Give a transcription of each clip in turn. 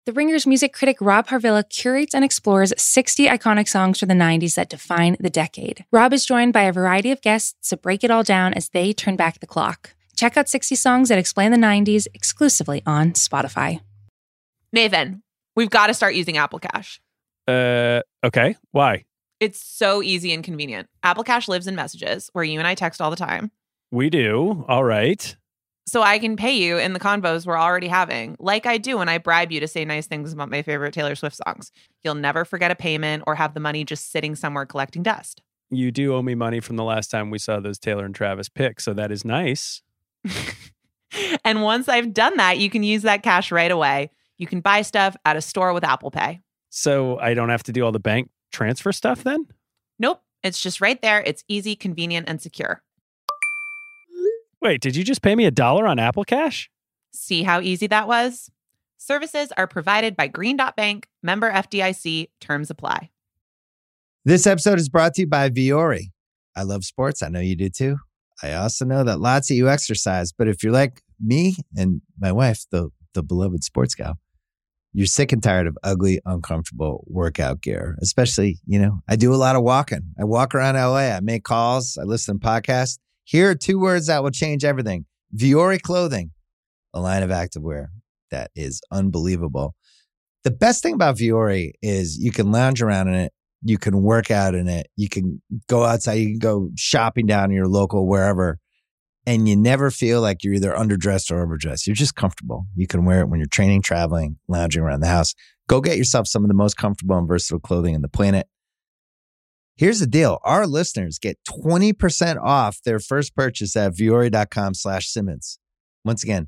The Ringer's music critic Rob Harvilla curates and explores 60 iconic songs from the 90s that define the decade. Rob is joined by a variety of guests to break it all down as they turn back the clock. Check out 60 Songs That Explain the 90s exclusively on Spotify. Nathan, we've got to start using Apple Cash. Okay. Why? It's so easy and convenient. Apple Cash lives in Messages, where you and I text all the time. We do. All right. So I can pay you in the convos we're already having, like I do when I bribe you to say nice things about my favorite Taylor Swift songs. You'll never forget a payment or have the money just sitting somewhere collecting dust. You do owe me money from the last time we saw those Taylor and Travis pics, so that is nice. And once I've done that, you can use that cash right away. You can buy stuff at a store with Apple Pay. So I don't have to do all the bank transfer stuff then? Nope. It's just right there. It's easy, convenient, and secure. Wait, did you just pay me $1 on Apple Cash? See how easy that was? Services are provided by Green Dot Bank, member FDIC. Terms apply. This episode is brought to you by Vuori. I love sports. I know you do too. I also know that lots of you exercise, but if you're like me and my wife, the beloved sports gal, you're sick and tired of ugly, uncomfortable workout gear. Especially, I do a lot of walking. I walk around LA. I make calls. I listen to podcasts. Here are 2 words that will change everything. Vuori Clothing, a line of activewear that is unbelievable. The best thing about Vuori is you can lounge around in it. You can work out in it. You can go outside. You can go shopping down in your local wherever. And you never feel like you're either underdressed or overdressed. You're just comfortable. You can wear it when you're training, traveling, lounging around the house. Go get yourself some of the most comfortable and versatile clothing on the planet. Here's the deal. Our listeners get 20% off their first purchase at Vuori.com/Simmons. Once again,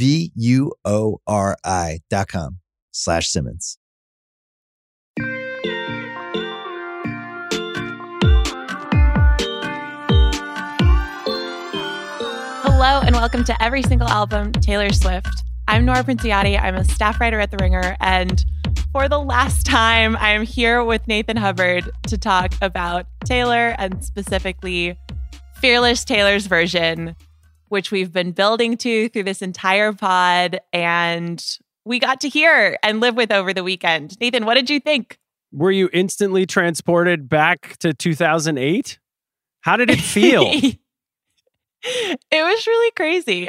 Vuori.com/Simmons. Hello and welcome to Every Single Album, Taylor Swift. I'm Nora Princiotti. I'm a staff writer at The Ringer, and for the last time, I am here with Nathan Hubbard to talk about Taylor and specifically Fearless Taylor's version, which we've been building to through this entire pod, and we got to hear and live with over the weekend. Nathan, what did you think? Were you instantly transported back to 2008? How did it feel? It was really crazy.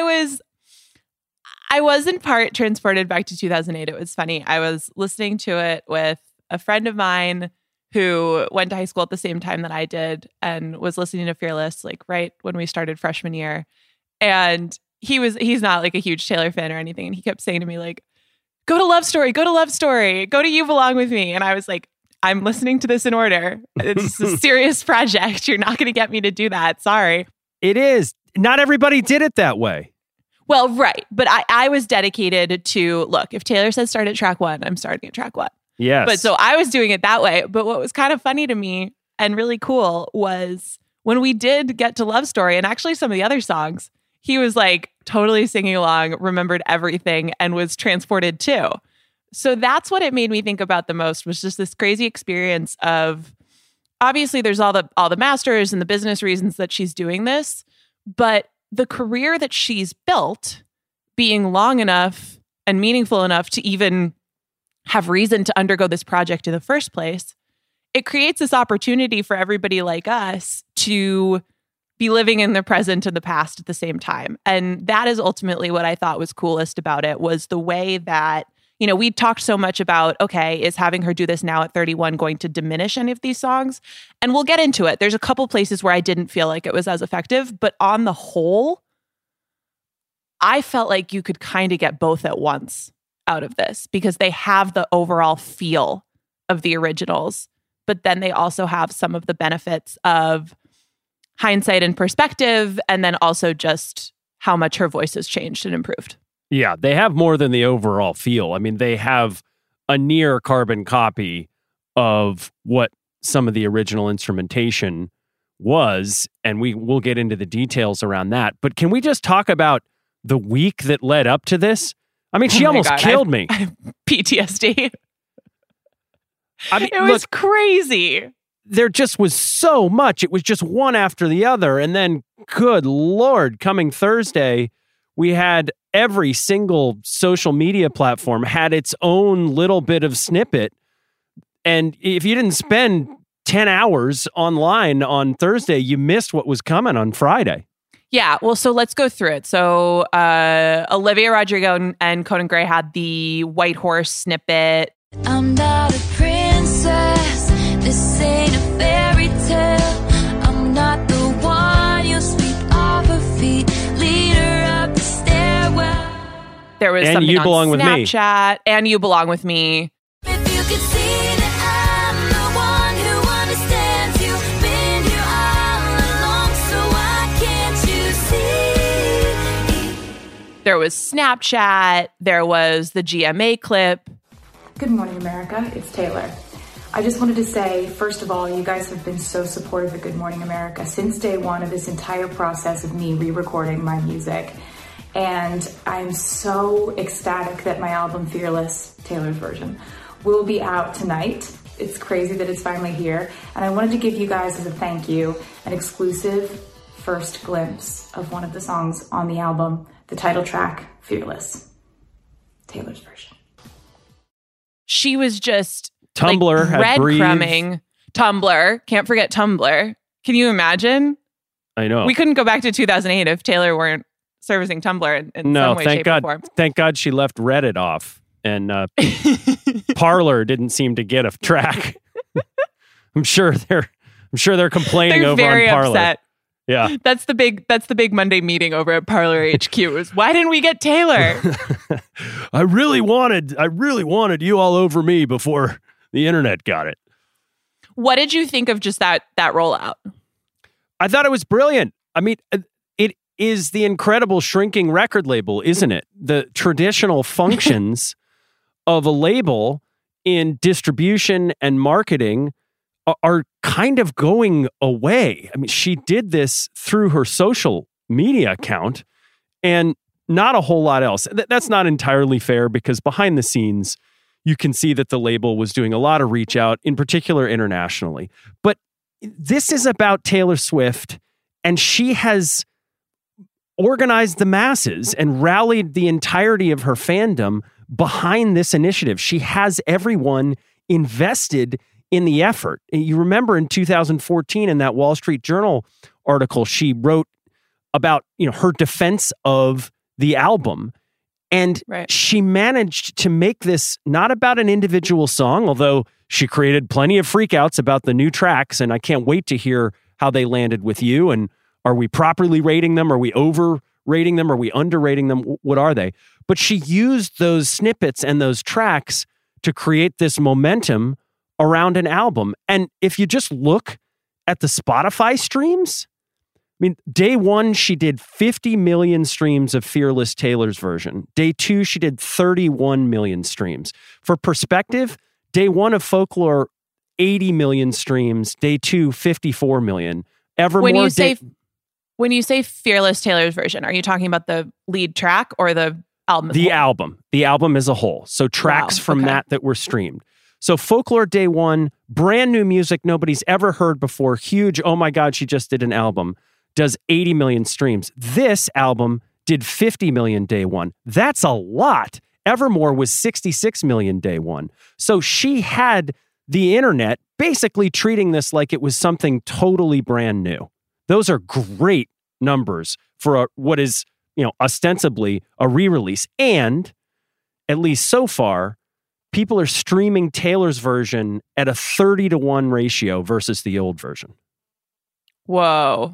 I was in part transported back to 2008. It was funny. I was listening to it with a friend of mine who went to high school at the same time that I did and was listening to Fearless, like right when we started freshman year. And he's not like a huge Taylor fan or anything. And he kept saying to me like, go to Love Story, go to Love Story, go to You Belong With Me. And I was like, I'm listening to this in order. It's a serious project. You're not going to get me to do that. Sorry. It is. Not everybody did it that way. Well, right. But I was dedicated to, look, if Taylor says start at track 1, I'm starting at track 1. Yes. But so I was doing it that way. But what was kind of funny to me and really cool was when we did get to Love Story and actually some of the other songs, he was like totally singing along, remembered everything, and was transported too. So that's what it made me think about the most, was just this crazy experience of, obviously there's all the masters and the business reasons that she's doing this, but the career that she's built being long enough and meaningful enough to even have reason to undergo this project in the first place, it creates this opportunity for everybody like us to be living in the present and the past at the same time. And that is ultimately what I thought was coolest about it, was the way that, we talked so much about, okay, is having her do this now at 31 going to diminish any of these songs? And we'll get into it. There's a couple places where I didn't feel like it was as effective, but on the whole, I felt like you could kind of get both at once out of this because they have the overall feel of the originals, but then they also have some of the benefits of hindsight and perspective, and then also just how much her voice has changed and improved. Yeah, they have more than the overall feel. I mean, they have a near carbon copy of what some of the original instrumentation was, and we'll get into the details around that. But can we just talk about the week that led up to this? I mean, she almost killed me. I have PTSD. I mean, it was crazy. There just was so much. It was just one after the other. And then, good Lord, coming Thursday, we had every single social media platform had its own little bit of snippet. And if you didn't spend 10 hours online on Thursday, you missed what was coming on Friday. Yeah, well, so let's go through it. So Olivia Rodrigo and Conan Gray had the White Horse snippet. I'm not a princess, this ain't a fairy tale. I'm not the one you sweep off her feet, lead her up the stairwell. There was And something You on Belong With Me. Snapchat, and You Belong With Me. If you could see that I'm the one who understands you, been here all along, so why can't you see? There was Snapchat. There was the GMA clip. Good morning, America. It's Taylor. I just wanted to say, first of all, you guys have been so supportive of Good Morning America since day one of this entire process of me re-recording my music. And I'm so ecstatic that my album, Fearless, Taylor's version, will be out tonight. It's crazy that it's finally here. And I wanted to give you guys, as a thank you, an exclusive first glimpse of one of the songs on the album, the title track, Fearless, Taylor's version. She was just Tumblr had Breathe. breadcrumbing. Tumblr. Can't forget Tumblr. Can you imagine? I know. We couldn't go back to 2008 if Taylor weren't servicing Tumblr in some way, shape, or form. Thank God she left Reddit off, and Parler didn't seem to get a track. I'm sure they're complaining They're over very on Parler. upset. Yeah, That's the big Monday meeting over at Parler HQ. Is why didn't we get Taylor? I really wanted you all over me before the internet got it. What did you think of just that rollout? I thought it was brilliant. I mean, it is the incredible shrinking record label, isn't it? The traditional functions of a label in distribution and marketing are kind of going away. I mean, she did this through her social media account and not a whole lot else. That's not entirely fair because behind the scenes, you can see that the label was doing a lot of reach out, in particular internationally. But this is about Taylor Swift, and she has organized the masses and rallied the entirety of her fandom behind this initiative. She has everyone invested in the effort. You remember in 2014 in that Wall Street Journal article, she wrote about, her defense of the album. And she managed to make this not about an individual song, although she created plenty of freakouts about the new tracks. And I can't wait to hear how they landed with you. And are we properly rating them? Are we overrating them? Are we underrating them? What are they? But she used those snippets and those tracks to create this momentum around an album. And if you just look at the Spotify streams, I mean, day one, she did 50 million streams of Fearless Taylor's version. Day two, she did 31 million streams. For perspective, day one of Folklore, 80 million streams. Day two, 54 million. Evermore. When you say Fearless Taylor's version, are you talking about the lead track or the album? The album as a whole. So tracks from that were streamed. So Folklore day one, brand new music nobody's ever heard before. Huge. Oh my God, she just did an album. Does 80 million streams. This album did 50 million day one. That's a lot. Evermore was 66 million day one. So she had the internet basically treating this like it was something totally brand new. Those are great numbers for what is, ostensibly a re-release. And at least so far, people are streaming Taylor's version at a 30-to-1 ratio versus the old version. Whoa.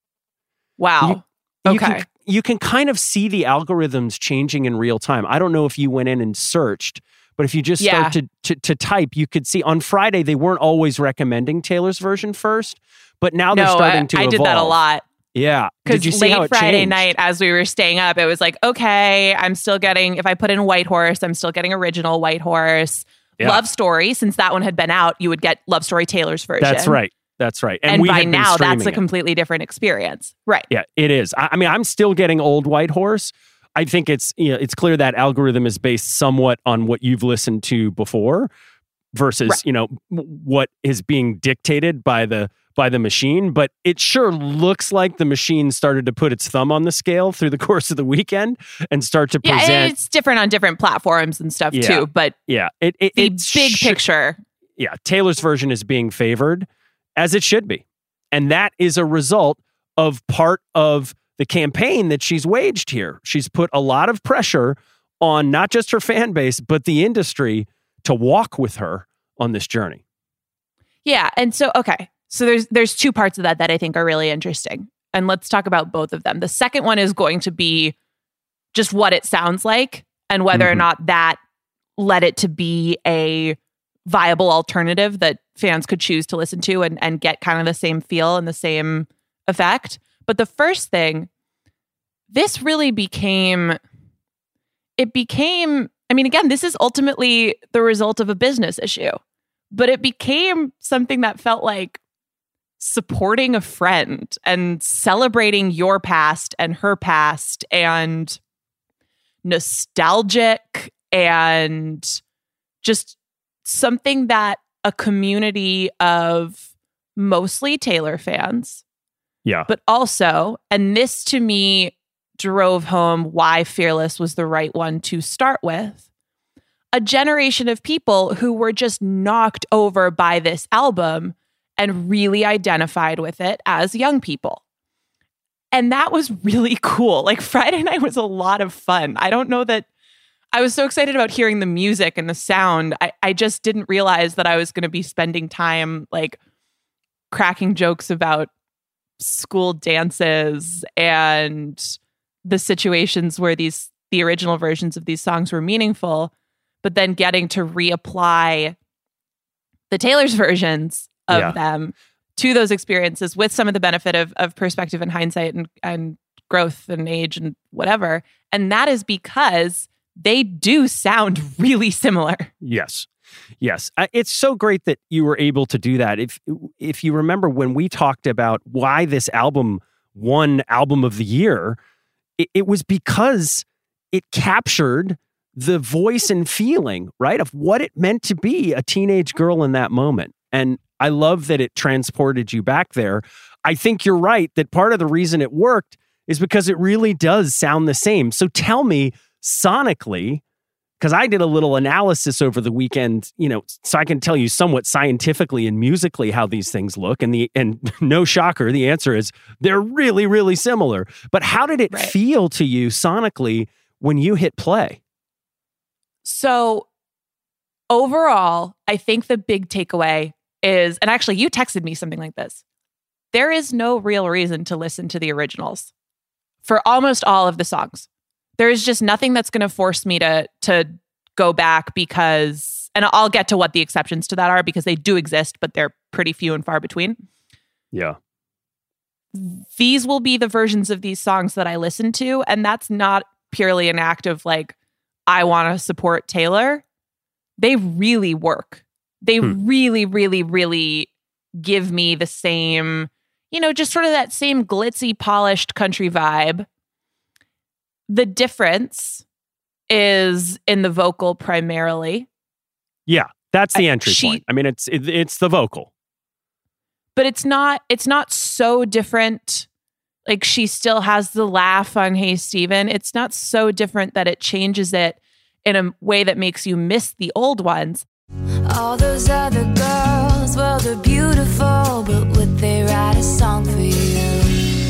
Wow. You can kind of see the algorithms changing in real time. I don't know if you went in and searched, but if you just start to type, you could see on Friday, they weren't always recommending Taylor's version first, but now they're starting to evolve. I did that a lot. Yeah. Because Did you see how late it Friday changed? night, as we were staying up, it was like, okay, I'm still getting, if I put in White Horse, I'm still getting original White Horse. Yeah. Love Story, since that one had been out, you would get Love Story Taylor's version. That's right. And by now, that's a completely different experience. Right. Yeah, it is. I mean, I'm still getting old White Horse. I think it's clear that algorithm is based somewhat on what you've listened to before. versus, Right. you know, what is being dictated by the machine. But it sure looks like the machine started to put its thumb on the scale through the course of the weekend and start to present. Yeah, and it's different on different platforms and stuff too. But the big picture. Yeah, Taylor's version is being favored, as it should be. And that is a result of part of the campaign that she's waged here. She's put a lot of pressure on not just her fan base, but the industry to walk with her on this journey. Yeah. And so, okay. So there's two parts of that I think are really interesting. And let's talk about both of them. The second one is going to be just what it sounds like and whether or not that led it to be a viable alternative that fans could choose to listen to and get kind of the same feel and the same effect. But the first thing, this really became, I mean, again, this is ultimately the result of a business issue, but it became something that felt like supporting a friend and celebrating your past and her past and nostalgic and just something that a community of mostly Taylor fans, but also, and this to me drove home why Fearless was the right one to start with, a generation of people who were just knocked over by this album and really identified with it as young people. And that was really cool. Like Friday night was a lot of fun. I don't know that I was so excited about hearing the music and the sound. I just didn't realize that I was going to be spending time like cracking jokes about school dances and the situations where the original versions of these songs were meaningful, but then getting to reapply the Taylor's versions of them to those experiences with some of the benefit of perspective and hindsight and growth and age and whatever. And that is because they do sound really similar. Yes. It's so great that you were able to do that. If you remember when we talked about why this album won Album of the Year, it was because it captured the voice and feeling, right, of what it meant to be a teenage girl in that moment. And I love that it transported you back there. I think you're right that part of the reason it worked is because it really does sound the same. So tell me, sonically, because I did a little analysis over the weekend, you know, so I can tell you somewhat scientifically and musically how these things look. And no shocker, the answer is they're really, really similar. But how did it feel to you sonically when you hit play? So overall, I think the big takeaway is, and actually you texted me something like this, there is no real reason to listen to the originals for almost all of the songs. There is just nothing that's going to force me to go back because, and I'll get to what the exceptions to that are because they do exist, but they're pretty few and far between. Yeah. These will be the versions of these songs that I listen to. And that's not purely an act of like, I want to support Taylor. They really work. They really, really, really give me the same, you know, just sort of that same glitzy, polished country vibe. The difference is in the vocal primarily. Yeah, that's the entry point. I mean, it's the vocal. But it's not so different. Like she still has the laugh on Hey Stephen. It's not so different that it changes it in a way that makes you miss the old ones. All those other girls, well, they're beautiful, but would they write a song for you?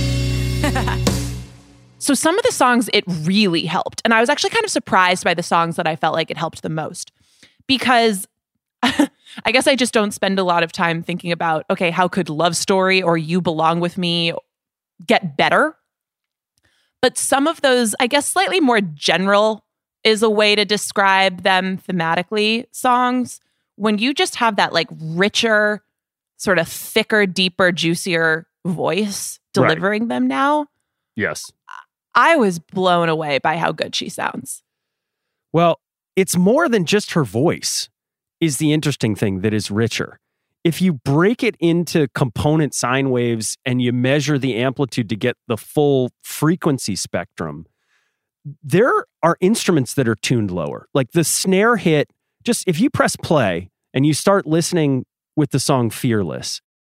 So some of the songs, it really helped. And I was actually kind of surprised by the songs that I felt like it helped the most. Because I guess I just don't spend a lot of time thinking about, okay, how could Love Story or You Belong With Me get better? But some of those, I guess slightly more general is a way to describe them thematically, songs. When you just have that like richer, sort of thicker, deeper, juicier voice delivering them now. Yes. I was blown away by how good she sounds. Well, it's more than just her voice is the interesting thing that is richer. If you break it into component sine waves and you measure the amplitude to get the full frequency spectrum, there are instruments that are tuned lower. Like the snare hit, just if you press play and you start listening with the song Fearless.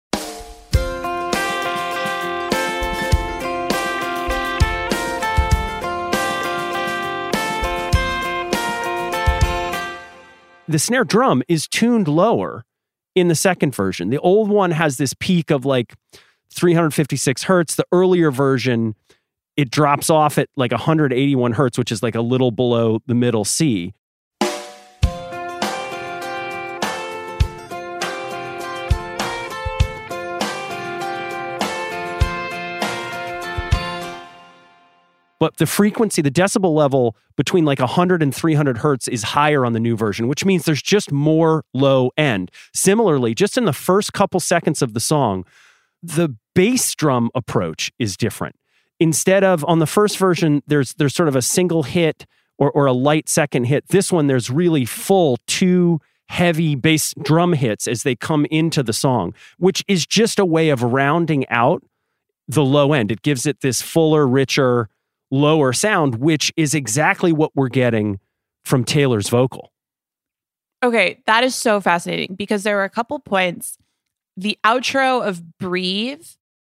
The snare drum is tuned lower in the second version. The old one has this peak of like 356 hertz. The earlier version, it drops off at like 181 hertz, which is like a little below the middle C. But the frequency, the decibel level between like 100 and 300 hertz is higher on the new version, which means there's just more low end. Similarly, just in the first couple seconds of the song, the bass drum approach is different. Instead of, on the first version, there's sort of a single hit or a light second hit. This one, there's really full 2 heavy bass drum hits as they come into the song, which is just a way of rounding out the low end. It gives it this fuller, richer, lower sound, which is exactly what we're getting from Taylor's vocal. Okay, that is so fascinating because there were a couple points. The outro of Breathe.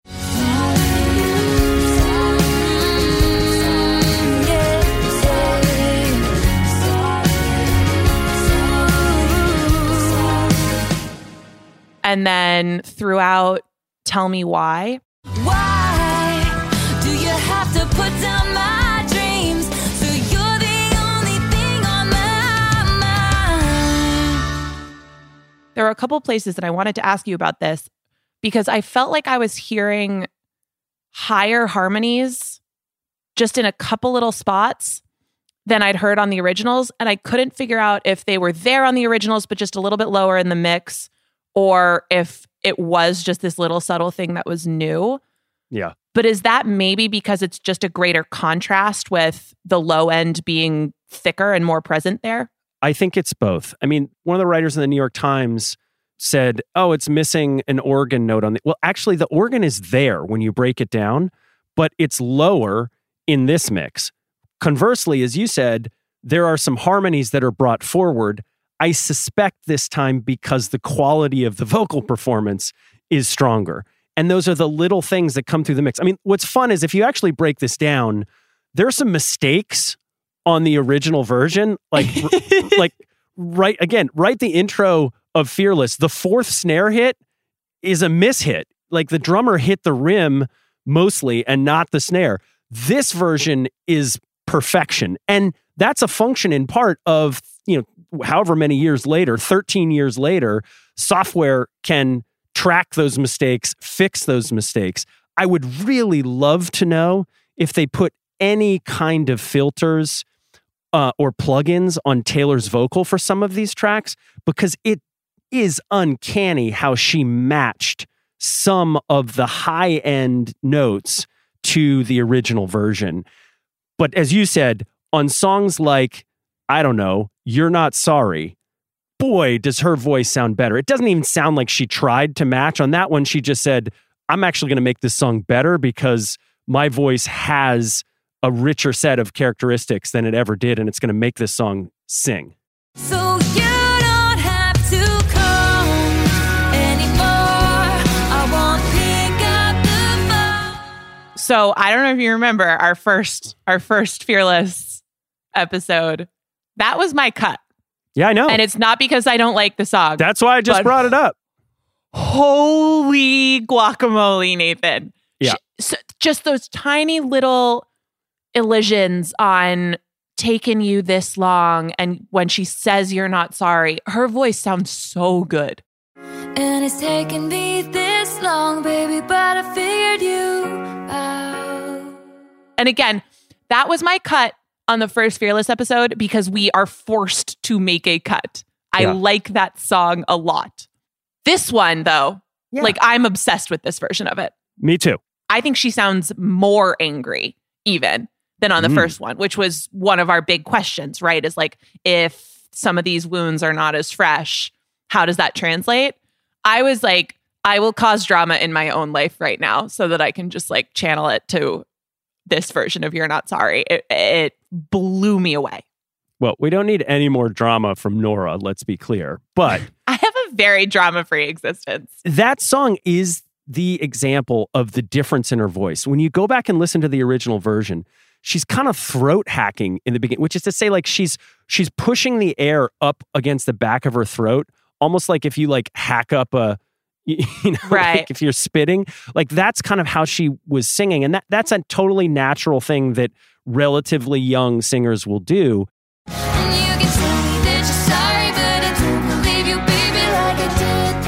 And then throughout Tell Me Why. Why do you have to put down my dreams? So you're the only thing on my mind. There were a couple places that I wanted to ask you about this because I felt like I was hearing higher harmonies just in a couple little spots than I'd heard on the originals. And I couldn't figure out if they were there on the originals, but just a little bit lower in the mix, or if it was just this little subtle thing that was new. Yeah. But is that maybe because it's just a greater contrast with the low end being thicker and more present there? I think it's both. I mean, one of the writers in the New York Times said, oh, it's missing an organ note on the... Well, actually, the organ is there when you break it down, but it's lower in this mix. Conversely, as you said, there are some harmonies that are brought forward. I suspect this time because the quality of the vocal performance is stronger. And those are the little things that come through the mix. I mean, what's fun is if you actually break this down, there are some mistakes on the original version. Like, right the intro of Fearless, the fourth snare hit is a mishit. Like the drummer hit the rim mostly and not the snare. This version is perfection. And that's a function in part of, however many years later, 13 years later, software can track those mistakes, fix those mistakes. I would really love to know if they put any kind of filters or plugins on Taylor's vocal for some of these tracks, because it is uncanny how she matched some of the high-end notes to the original version. But as you said, on songs like, I don't know, You're Not Sorry, boy, does her voice sound better. It doesn't even sound like she tried to match. On that one, she just said, I'm actually going to make this song better because my voice has a richer set of characteristics than it ever did, and it's going to make this song sing. So you don't have to come anymore. I won't pick up the phone. So I don't know if you remember our first Fearless episode. That was my cut. Yeah, I know. And it's not because I don't like the song. That's why I just brought it up. Holy guacamole, Nathan. Yeah. Just those tiny little elisions on taking you this long. And when she says you're not sorry, her voice sounds so good. And it's taken me this long, baby, but I figured you out. And again, that was my cut on the first Fearless episode because we are forced to make a cut. I like that song a lot. This one, though, I'm obsessed with this version of it. Me too. I think she sounds more angry even than on the first one, which was one of our big questions, right? Is like, if some of these wounds are not as fresh, how does that translate? I was like, I will cause drama in my own life right now so that I can just like channel it to this version of You're Not Sorry. It blew me away. Well, we don't need any more drama from Nora, let's be clear. But I have a very drama-free existence. that song is the example of the difference in her voice. When you go back and listen to the original version, she's kind of throat hacking in the beginning, which is to say, like, she's pushing the air up against the back of her throat, almost like if you like hack up a, Right. like if you're spitting, like that's kind of how she was singing. And that's a totally natural thing that relatively young singers will do. And you can tell me that you're sorry, but I don't believe you, baby, like I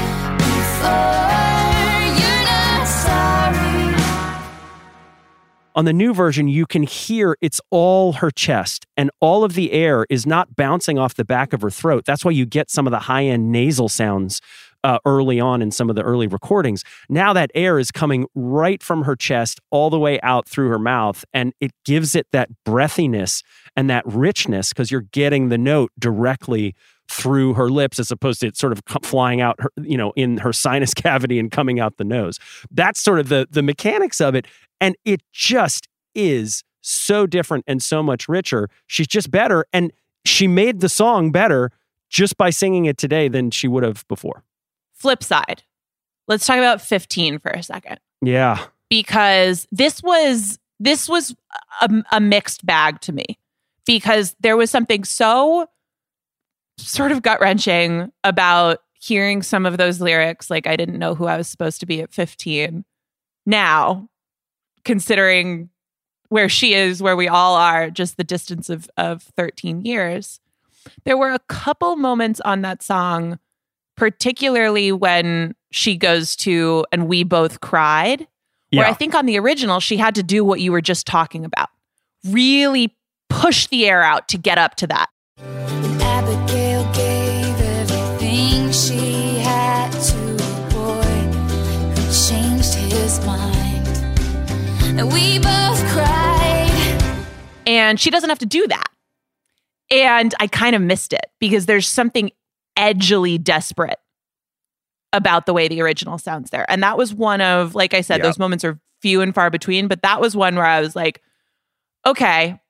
did before. You're not sorry. On the new version, you can hear it's all her chest, and all of the air is not bouncing off the back of her throat. That's why you get some of the high-end nasal sounds early on in some of the early recordings. Now that air is coming right from her chest all the way out through her mouth, and it gives it that breathiness and that richness because you're getting the note directly through her lips as opposed to it sort of flying out her, in her sinus cavity and coming out the nose. That's sort of the mechanics of it. And it just is so different and so much richer. She's just better. And she made the song better just by singing it today than she would have before. Flip side. Let's talk about 15 for a second. Yeah. Because this was a mixed bag to me. Because there was something so sort of gut-wrenching about hearing some of those lyrics. Like, I didn't know who I was supposed to be at 15. Now, considering where she is, where we all are, just the distance of 13 years, there were a couple moments on that song, particularly when she goes to, and we both cried, where I think on the original, she had to do what you were just talking about. Really push the air out to get up to that. And Abigail gave everything she had to a boy who changed his mind. And we both cried. And she doesn't have to do that. And I kind of missed it because there's something edgily desperate about the way the original sounds there. And that was one of, like I said, those moments are few and far between, but that was one where I was like, okay,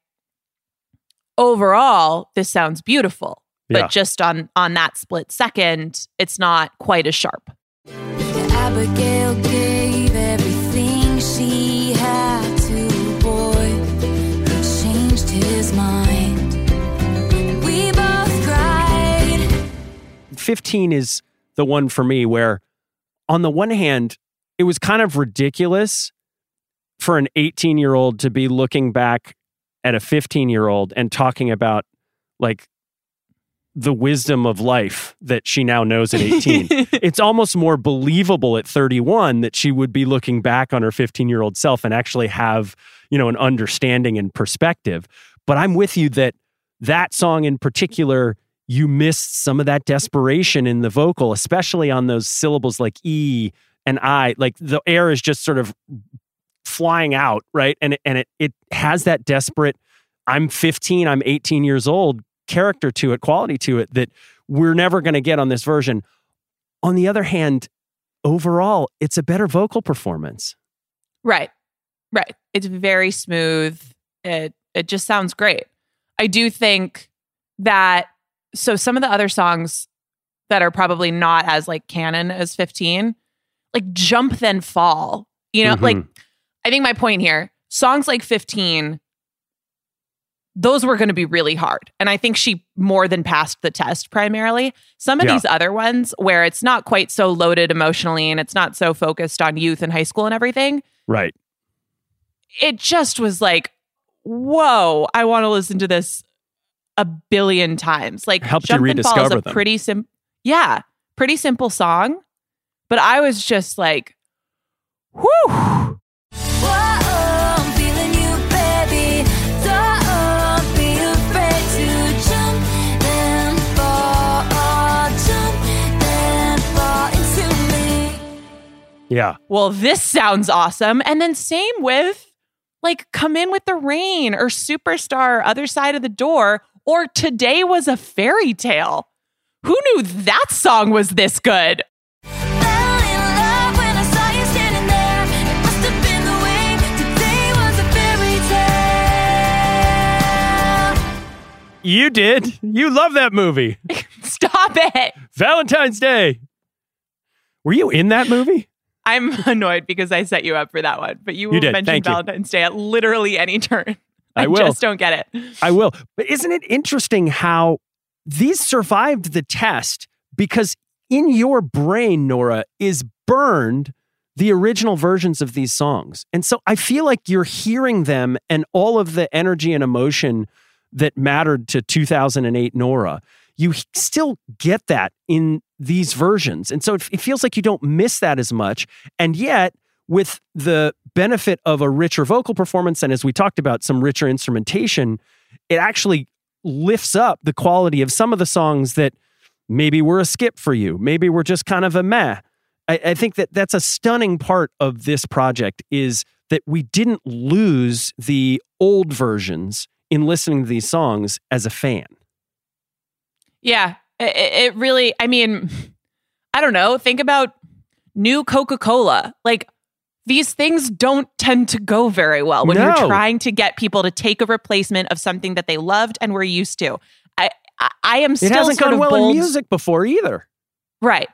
overall, this sounds beautiful. But just on that split second, it's not quite as sharp. Abigail gave everything she had to a boy who changed his mind. And we both cried. 15 is the one for me where, on the one hand, it was kind of ridiculous for an 18-year-old to be looking back at a 15-year-old and talking about, like, the wisdom of life that she now knows at 18. It's almost more believable at 31 that she would be looking back on her 15-year-old self and actually have, an understanding and perspective. But I'm with you that song in particular, you missed some of that desperation in the vocal, especially on those syllables like E and I. Like, the air is just sort of flying out, right? And it has that desperate, I'm 15, I'm 18 years old character to it, quality to it that we're never going to get on this version. On the other hand, overall, it's a better vocal performance. Right. It's very smooth. It just sounds great. I do think that, so some of the other songs that are probably not as like canon as 15, like Jump Then Fall, like, I think my point here, songs like 15, those were going to be really hard. And I think she more than passed the test primarily. Some of these other ones where it's not quite so loaded emotionally and it's not so focused on youth and high school and everything. Right. It just was like, whoa, I want to listen to this a billion times. Like, helped you rediscover Jump and Fall is a them. pretty simple song. But I was just like, whew. Yeah. Well, this sounds awesome. And then same with like Come In With the Rain or Superstar, Other Side of the Door, or Today Was a Fairy Tale. Who knew that song was this good? You did. You love that movie. Stop it. Valentine's Day. Were you in that movie? I'm annoyed because I set you up for that one, but you did. mentioned Thank you. Valentine's Day at literally any turn. I will. Just don't get it. I will. But isn't it interesting how these survived the test? Because in your brain, Nora, is burned the original versions of these songs. And so I feel like you're hearing them and all of the energy and emotion that mattered to 2008 Nora. You still get that in these versions. And so it feels like you don't miss that as much. And yet, with the benefit of a richer vocal performance, and as we talked about, some richer instrumentation, it actually lifts up the quality of some of the songs that maybe were a skip for you. Maybe were just kind of a meh. I think that that's a stunning part of this project, is that we didn't lose the old versions in listening to these songs as a fan. Yeah, it really, I mean, I don't know. Think about new Coca-Cola. Like, these things don't tend to go very well when you're trying to get people to take a replacement of something that they loved and were used to. I am still it hasn't sort gone of well bold. in music before either. Right.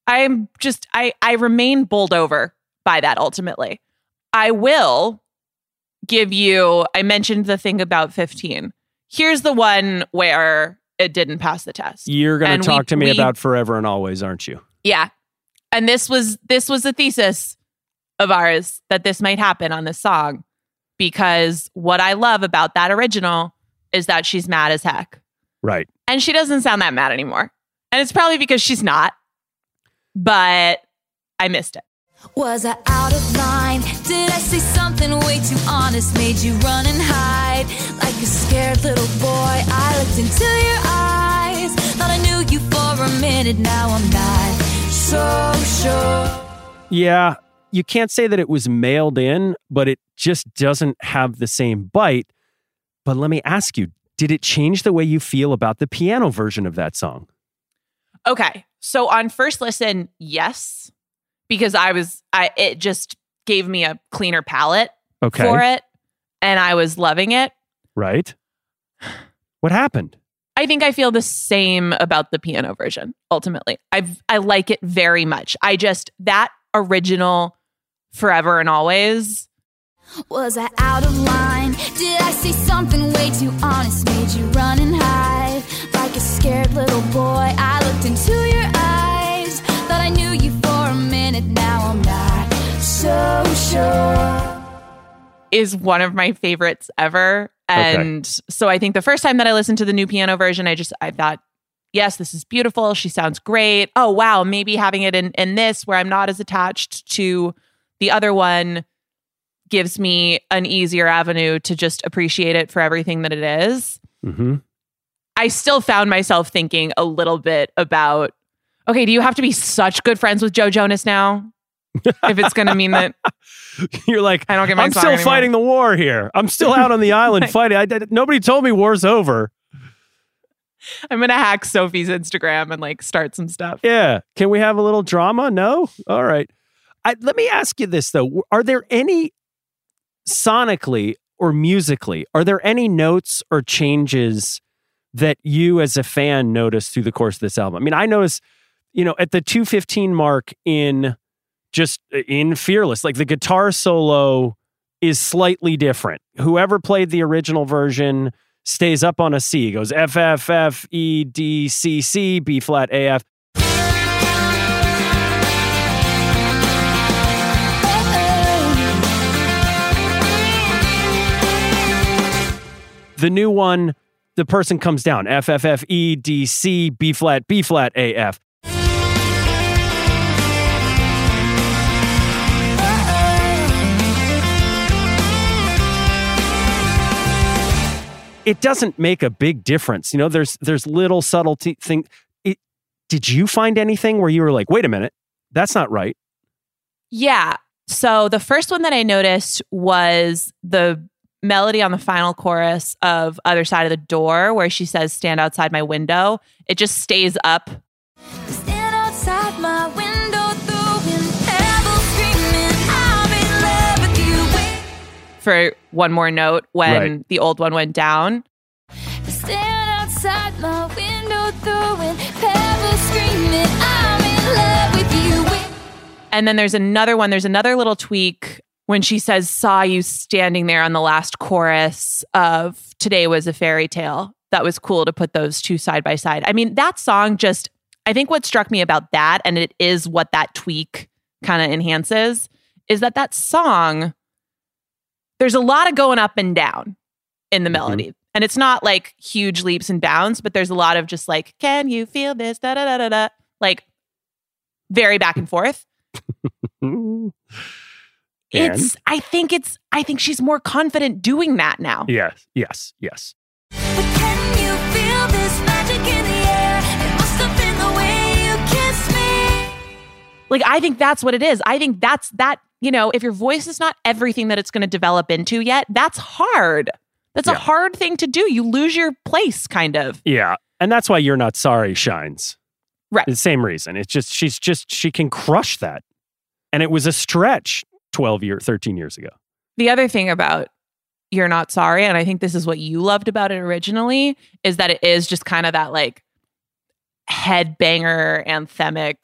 I remain bowled over by that ultimately. I will give you, I mentioned the thing about 15. Here's the one where it didn't pass the test. You're going to talk to me about Forever and Always, aren't you? Yeah. And this was a thesis of ours that this might happen on this song, because what I love about that original is that she's mad as heck. Right. And she doesn't sound that mad anymore. And it's probably because she's not, but I missed it. Was I out of line? Did I say something way too honest? Made you run and hide like a scared little boy. I looked into your eyes, thought I knew you for a minute. Now I'm not so sure. Yeah, you can't say that it was mailed in, but it just doesn't have the same bite. But let me ask you, did it change the way you feel about the piano version of that song? Okay, so on first listen, yes. Because it just gave me a cleaner palette for it. And I was loving it. Right. What happened? I think I feel the same about the piano version, ultimately. I like it very much. That original Forever and Always. Was I out of line? Did I say something way too honest? Made you run and hide like a scared little boy. I looked into your eyes, thought I knew you for a minute. Now I'm not so sure. Is one of my favorites ever. And so I think the first time that I listened to the new piano version, I thought, yes, this is beautiful. She sounds great. Oh, wow. Maybe having it in this where I'm not as attached to the other one gives me an easier avenue to just appreciate it for everything that it is. Mm-hmm. I still found myself thinking a little bit about, okay, do you have to be such good friends with Joe Jonas now? If it's going to mean that you're like, I don't get my I'm song still anymore. fighting the war here. I'm still out on the island fighting. Nobody told me war's over. I'm going to hack Sophie's Instagram and start some stuff. Yeah. Can we have a little drama? No? All right. Let me ask you this, though. Are there any, sonically or musically, are there any notes or changes that you as a fan noticed through the course of this album? I mean, I noticed, at the 2:15 mark in Fearless, like the guitar solo is slightly different. Whoever played the original version stays up on a C, goes F, F, F, E, D, C, C, B flat, A, F. The new one, the person comes down, F, F, F, E, D, C, B flat, A, F. It doesn't make a big difference. There's little subtlety thing. Did you find anything where you were like, wait a minute, that's not right? Yeah. So the first one that I noticed was the melody on the final chorus of Other Side of the Door, where she says, stand outside my window. It just stays up. Stand outside my window, throwing pebbles, screaming, I'll be in love with you. For one more note when the old one went down. Stand outside my window throwing pebbles, screaming, I'm in love with you. And then there's another one. There's another little tweak when she says, saw you standing there on the last chorus of Today Was a Fairy Tale. That was cool to put those two side by side. I mean, that song just, I think what struck me about that, and it is what that tweak kind of enhances, is that song, there's a lot of going up and down in the melody. And it's not like huge leaps and bounds, but there's a lot of just like, can you feel this? Da da da da da. Like very back and forth. I think she's more confident doing that now. Yes. But can you feel this magic in the air? It must have been the way you kissed me. Like, I think that's what it is. I think that's that, you know, if your voice is not everything that it's going to develop into yet, that's hard. That's a hard thing to do. You lose your place, kind of. Yeah. And that's why You're Not Sorry shines. Right. The same reason. It's just, she can crush that. And it was a stretch 13 years ago. The other thing about You're Not Sorry, and I think this is what you loved about it originally, is that it is just kind of that like headbanger, anthemic,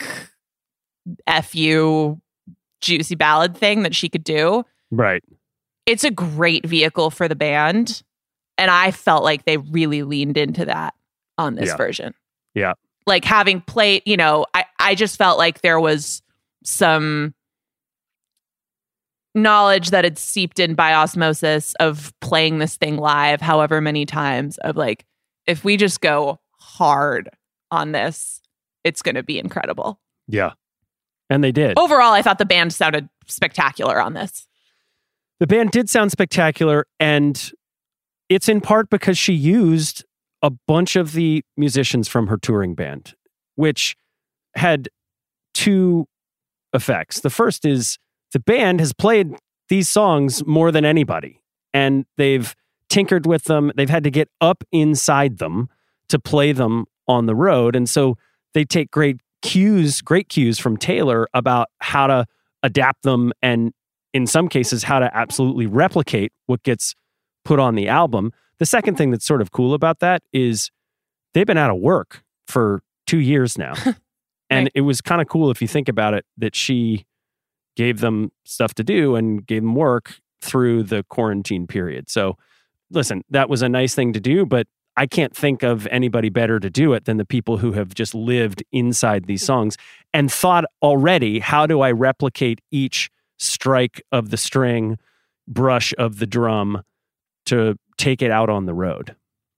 FU, juicy ballad thing that she could do. Right. It's a great vehicle for the band. And I felt like they really leaned into that on this version. Yeah. Like having played, you know, I just felt like there was some knowledge that had seeped in by osmosis of playing this thing live however many times, of like, if we just go hard on this, it's going to be incredible. Yeah. And they did. Overall, I thought the band sounded spectacular on this. The band did sound spectacular, and it's in part because she used a bunch of the musicians from her touring band, which had two effects. The first is the band has played these songs more than anybody, and they've tinkered with them. They've had to get up inside them to play them on the road. And so they take great cues from Taylor about how to adapt them, and in some cases, how to absolutely replicate what gets put on the album. The second thing that's sort of cool about that is they've been out of work for 2 years now. And it was kind of cool, if you think about it, that she gave them stuff to do and gave them work through the quarantine period. So listen, that was a nice thing to do, but I can't think of anybody better to do it than the people who have just lived inside these songs and thought already, how do I replicate each strike of the string, brush of the drum to take it out on the road?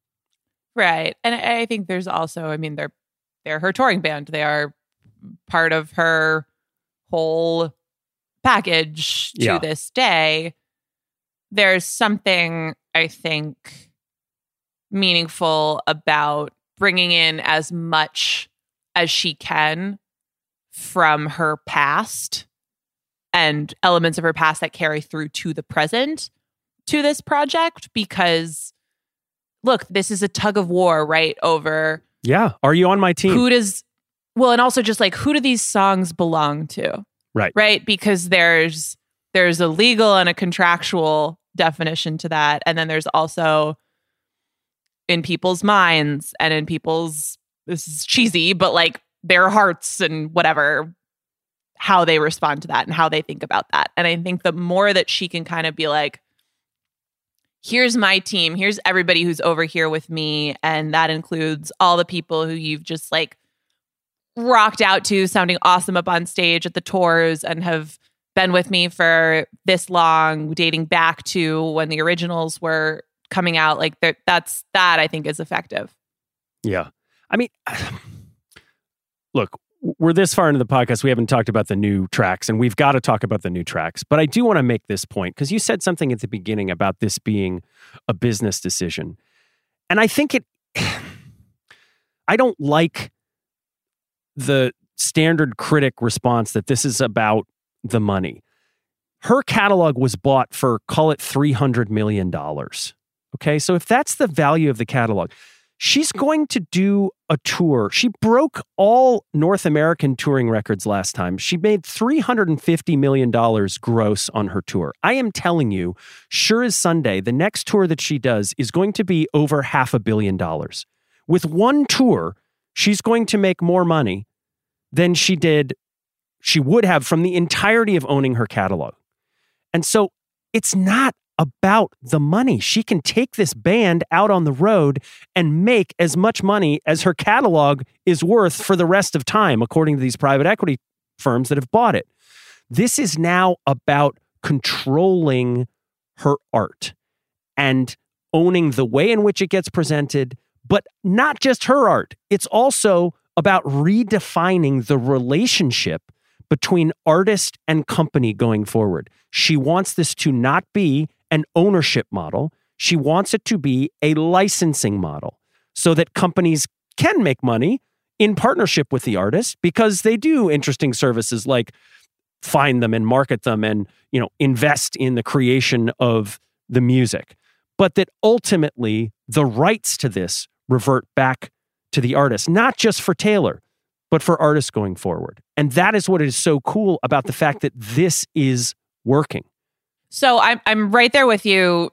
Right. And I think there's also, I mean, they're her touring band. They are part of her whole package to this day. There's something, I think, meaningful about bringing in as much as she can from her past and elements of her past that carry through to the present to this project, because look, this is a tug of war, right? Over are you on my team? And also just like, who do these songs belong to? Right. Because there's a legal and a contractual definition to that. And then there's also in people's minds and in people's, this is cheesy, but like their hearts and whatever, how they respond to that and how they think about that. And I think the more that she can kind of be like, here's my team, here's everybody who's over here with me. And that includes all the people who you've just like rocked out to, sounding awesome up on stage at the tours and have been with me for this long, dating back to when the originals were coming out. Like that I think is effective. Yeah. I mean, look, we're this far into the podcast. We haven't talked about the new tracks, and we've got to talk about the new tracks. But I do want to make this point because you said something at the beginning about this being a business decision. And I think I don't like the standard critic response that this is about the money. Her catalog was bought for, call it $300 million. Okay, so if that's the value of the catalog, she's going to do a tour. She broke all North American touring records last time. She made $350 million gross on her tour. I am telling you, sure as Sunday, the next tour that she does is going to be over $500 million. With one tour, she's going to make more money than she would have from the entirety of owning her catalog. And so it's not about the money. She can take this band out on the road and make as much money as her catalog is worth for the rest of time, according to these private equity firms that have bought it. This is now about controlling her art and owning the way in which it gets presented, but not just her art. It's also about redefining the relationship between artist and company going forward. She wants this to not be an ownership model. She wants it to be a licensing model so that companies can make money in partnership with the artist because they do interesting services like find them and market them and, invest in the creation of the music. But that ultimately the rights to this revert back to the artist, not just for Taylor, but for artists going forward. And that is what is so cool about the fact that this is working. So I'm right there with you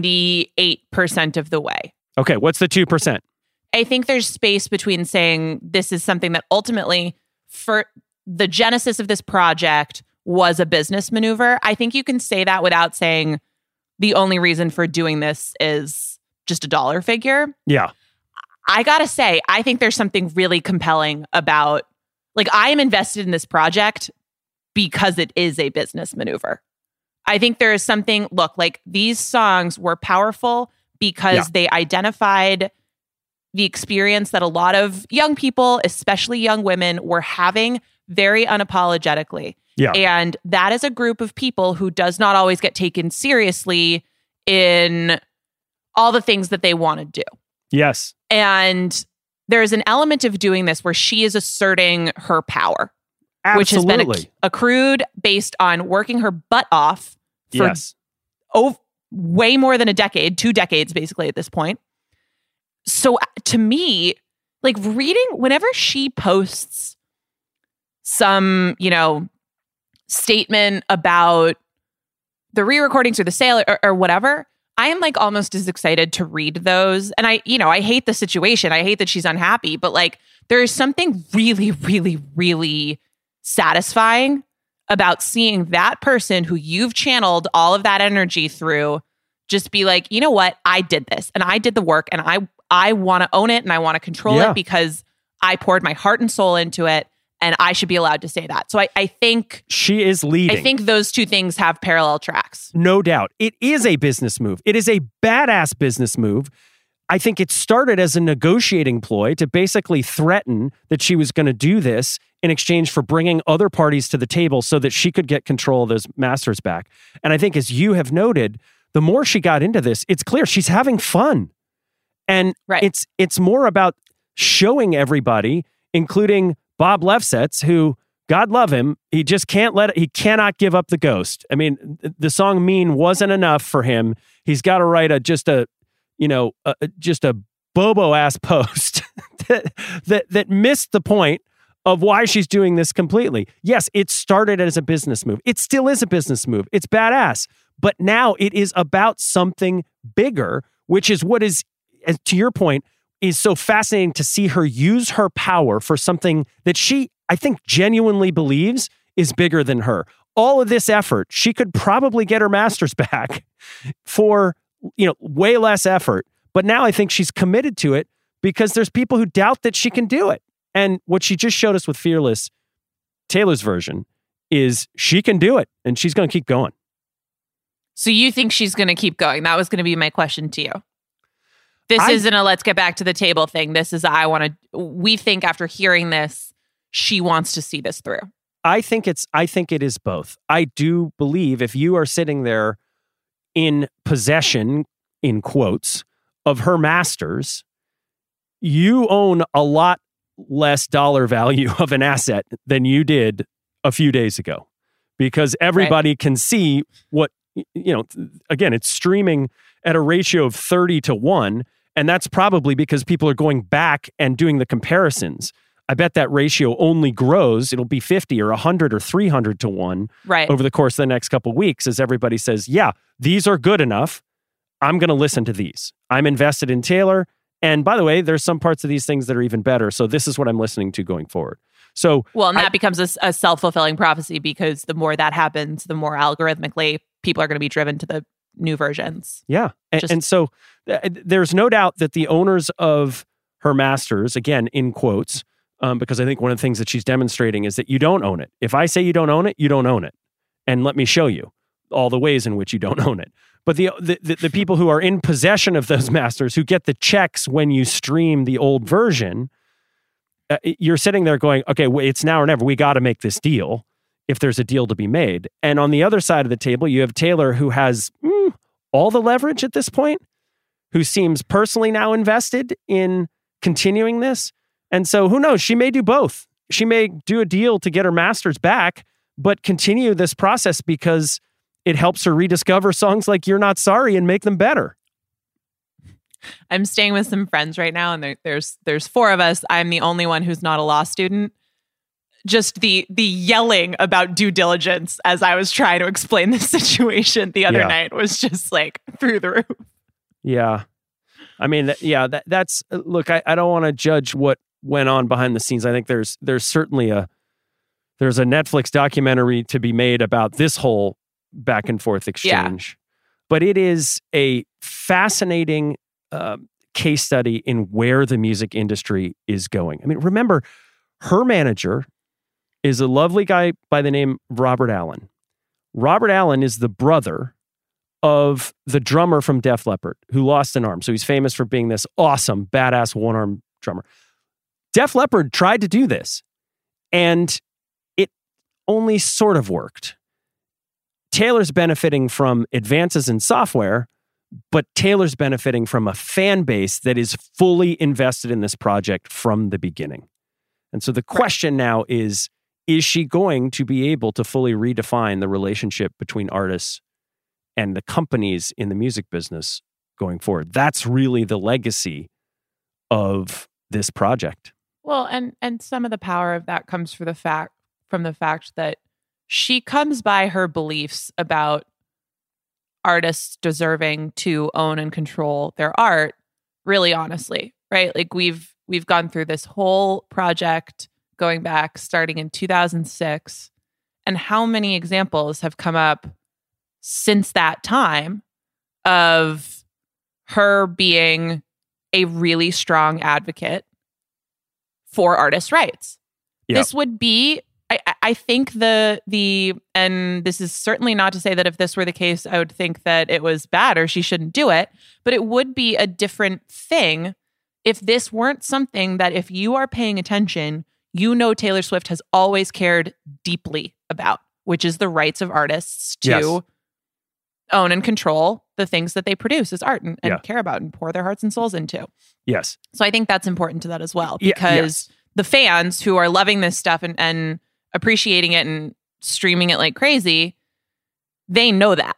98% of the way. Okay, what's the 2%? I think there's space between saying this is something that ultimately, for the genesis of this project, was a business maneuver. I think you can say that without saying the only reason for doing this is just a dollar figure. Yeah. I gotta say, I think there's something really compelling about, I am invested in this project because it is a business maneuver. I think there is something, these songs were powerful because they identified the experience that a lot of young people, especially young women, were having very unapologetically. Yeah. And that is a group of people who does not always get taken seriously in all the things that they want to do. Yes. And there's an element of doing this where she is asserting her power, Absolutely. which has been accrued based on working her butt off for way more than a decade, 2 decades, basically at this point. So to me, reading, whenever she posts some, statement about the re-recordings or the sale or whatever, I am almost as excited to read those. And I hate the situation. I hate that she's unhappy, but there is something really, really, really satisfying about seeing that person who you've channeled all of that energy through just be like, you know what? I did this and I did the work and I want to own it and I want to control it because I poured my heart and soul into it. And I should be allowed to say that. So I think she is leading. I think those two things have parallel tracks. No doubt. It is a business move. It is a badass business move. I think it started as a negotiating ploy to basically threaten that she was going to do this in exchange for bringing other parties to the table so that she could get control of those masters back. And I think, as you have noted, the more she got into this, it's clear she's having fun. And it's more about showing everybody, including Bob Lefsetz, who, God love him, he just he cannot give up the ghost. I mean, the song Mean wasn't enough for him. He's got to write just a bobo ass post that missed the point of why she's doing this completely. Yes, it started as a business move. It still is a business move. It's badass. But now it is about something bigger, which is what is, to your point, is so fascinating to see her use her power for something that she, I think, genuinely believes is bigger than her. All of this effort, she could probably get her masters back for, way less effort. But now I think she's committed to it because there's people who doubt that she can do it. And what she just showed us with Fearless, Taylor's version, is she can do it and she's going to keep going. So you think she's going to keep going? That was going to be my question to you. This isn't a let's get back to the table thing. This is we think after hearing this, she wants to see this through. I think it is both. I do believe if you are sitting there in possession, in quotes, of her masters, you own a lot less dollar value of an asset than you did a few days ago, because everybody can see what, again, it's streaming at a ratio of 30-1. And that's probably because people are going back and doing the comparisons. I bet that ratio only grows. It'll be 50 or 100 or 300-1 over the course of the next couple of weeks as everybody says, yeah, these are good enough. I'm going to listen to these. I'm invested in Taylor And by the way, there's some parts of these things that are even better. So this is what I'm listening to going forward. So well, and that becomes a self-fulfilling prophecy, because the more that happens, the more algorithmically people are going to be driven to the new versions. Yeah. And so there's no doubt that the owners of her masters, again, in quotes, because I think one of the things that she's demonstrating is that you don't own it. If I say you don't own it, you don't own it. And let me show you all the ways in which you don't own it. But the people who are in possession of those masters, who get the checks when you stream the old version, you're sitting there going, okay, it's now or never. We got to make this deal if there's a deal to be made. And on the other side of the table, you have Taylor, who has all the leverage at this point, who seems personally now invested in continuing this. And so who knows? She may do both. She may do a deal to get her masters back, but continue this process because it helps her rediscover songs like You're Not Sorry and make them better. I'm staying with some friends right now, and there's four of us. I'm the only one who's not a law student. Just the yelling about due diligence as I was trying to explain this situation the other night was just like through the roof. Yeah. I mean, that's look, I don't want to judge what went on behind the scenes. I think there's certainly there's a Netflix documentary to be made about this whole back and forth exchange. Yeah. But it is a fascinating case study in where the music industry is going. I mean, remember, her manager is a lovely guy by the name of Robert Allen. Robert Allen is the brother of the drummer from Def Leppard, who lost an arm. So he's famous for being this awesome, badass one-arm drummer. Def Leppard tried to do this, and it only sort of worked. Taylor's benefiting from advances in software, but Taylor's benefiting from a fan base that is fully invested in this project from the beginning. And so the question now is she going to be able to fully redefine the relationship between artists and the companies in the music business going forward? That's really the legacy of this project. Well, and some of the power of that comes from the fact that she comes by her beliefs about artists deserving to own and control their art really honestly, right? Like we've gone through this whole project going back starting in 2006, and how many examples have come up since that time of her being a really strong advocate for artist rights. Yep. This would be, I think and this is certainly not to say that if this were the case, I would think that it was bad or she shouldn't do it, but it would be a different thing if this weren't something that, if you are paying attention, you know Taylor Swift has always cared deeply about, which is the rights of artists to own and control the things that they produce as art and care about and pour their hearts and souls into. Yes. So I think that's important to that as well, because the fans who are loving this stuff and appreciating it and streaming it like crazy, they know that.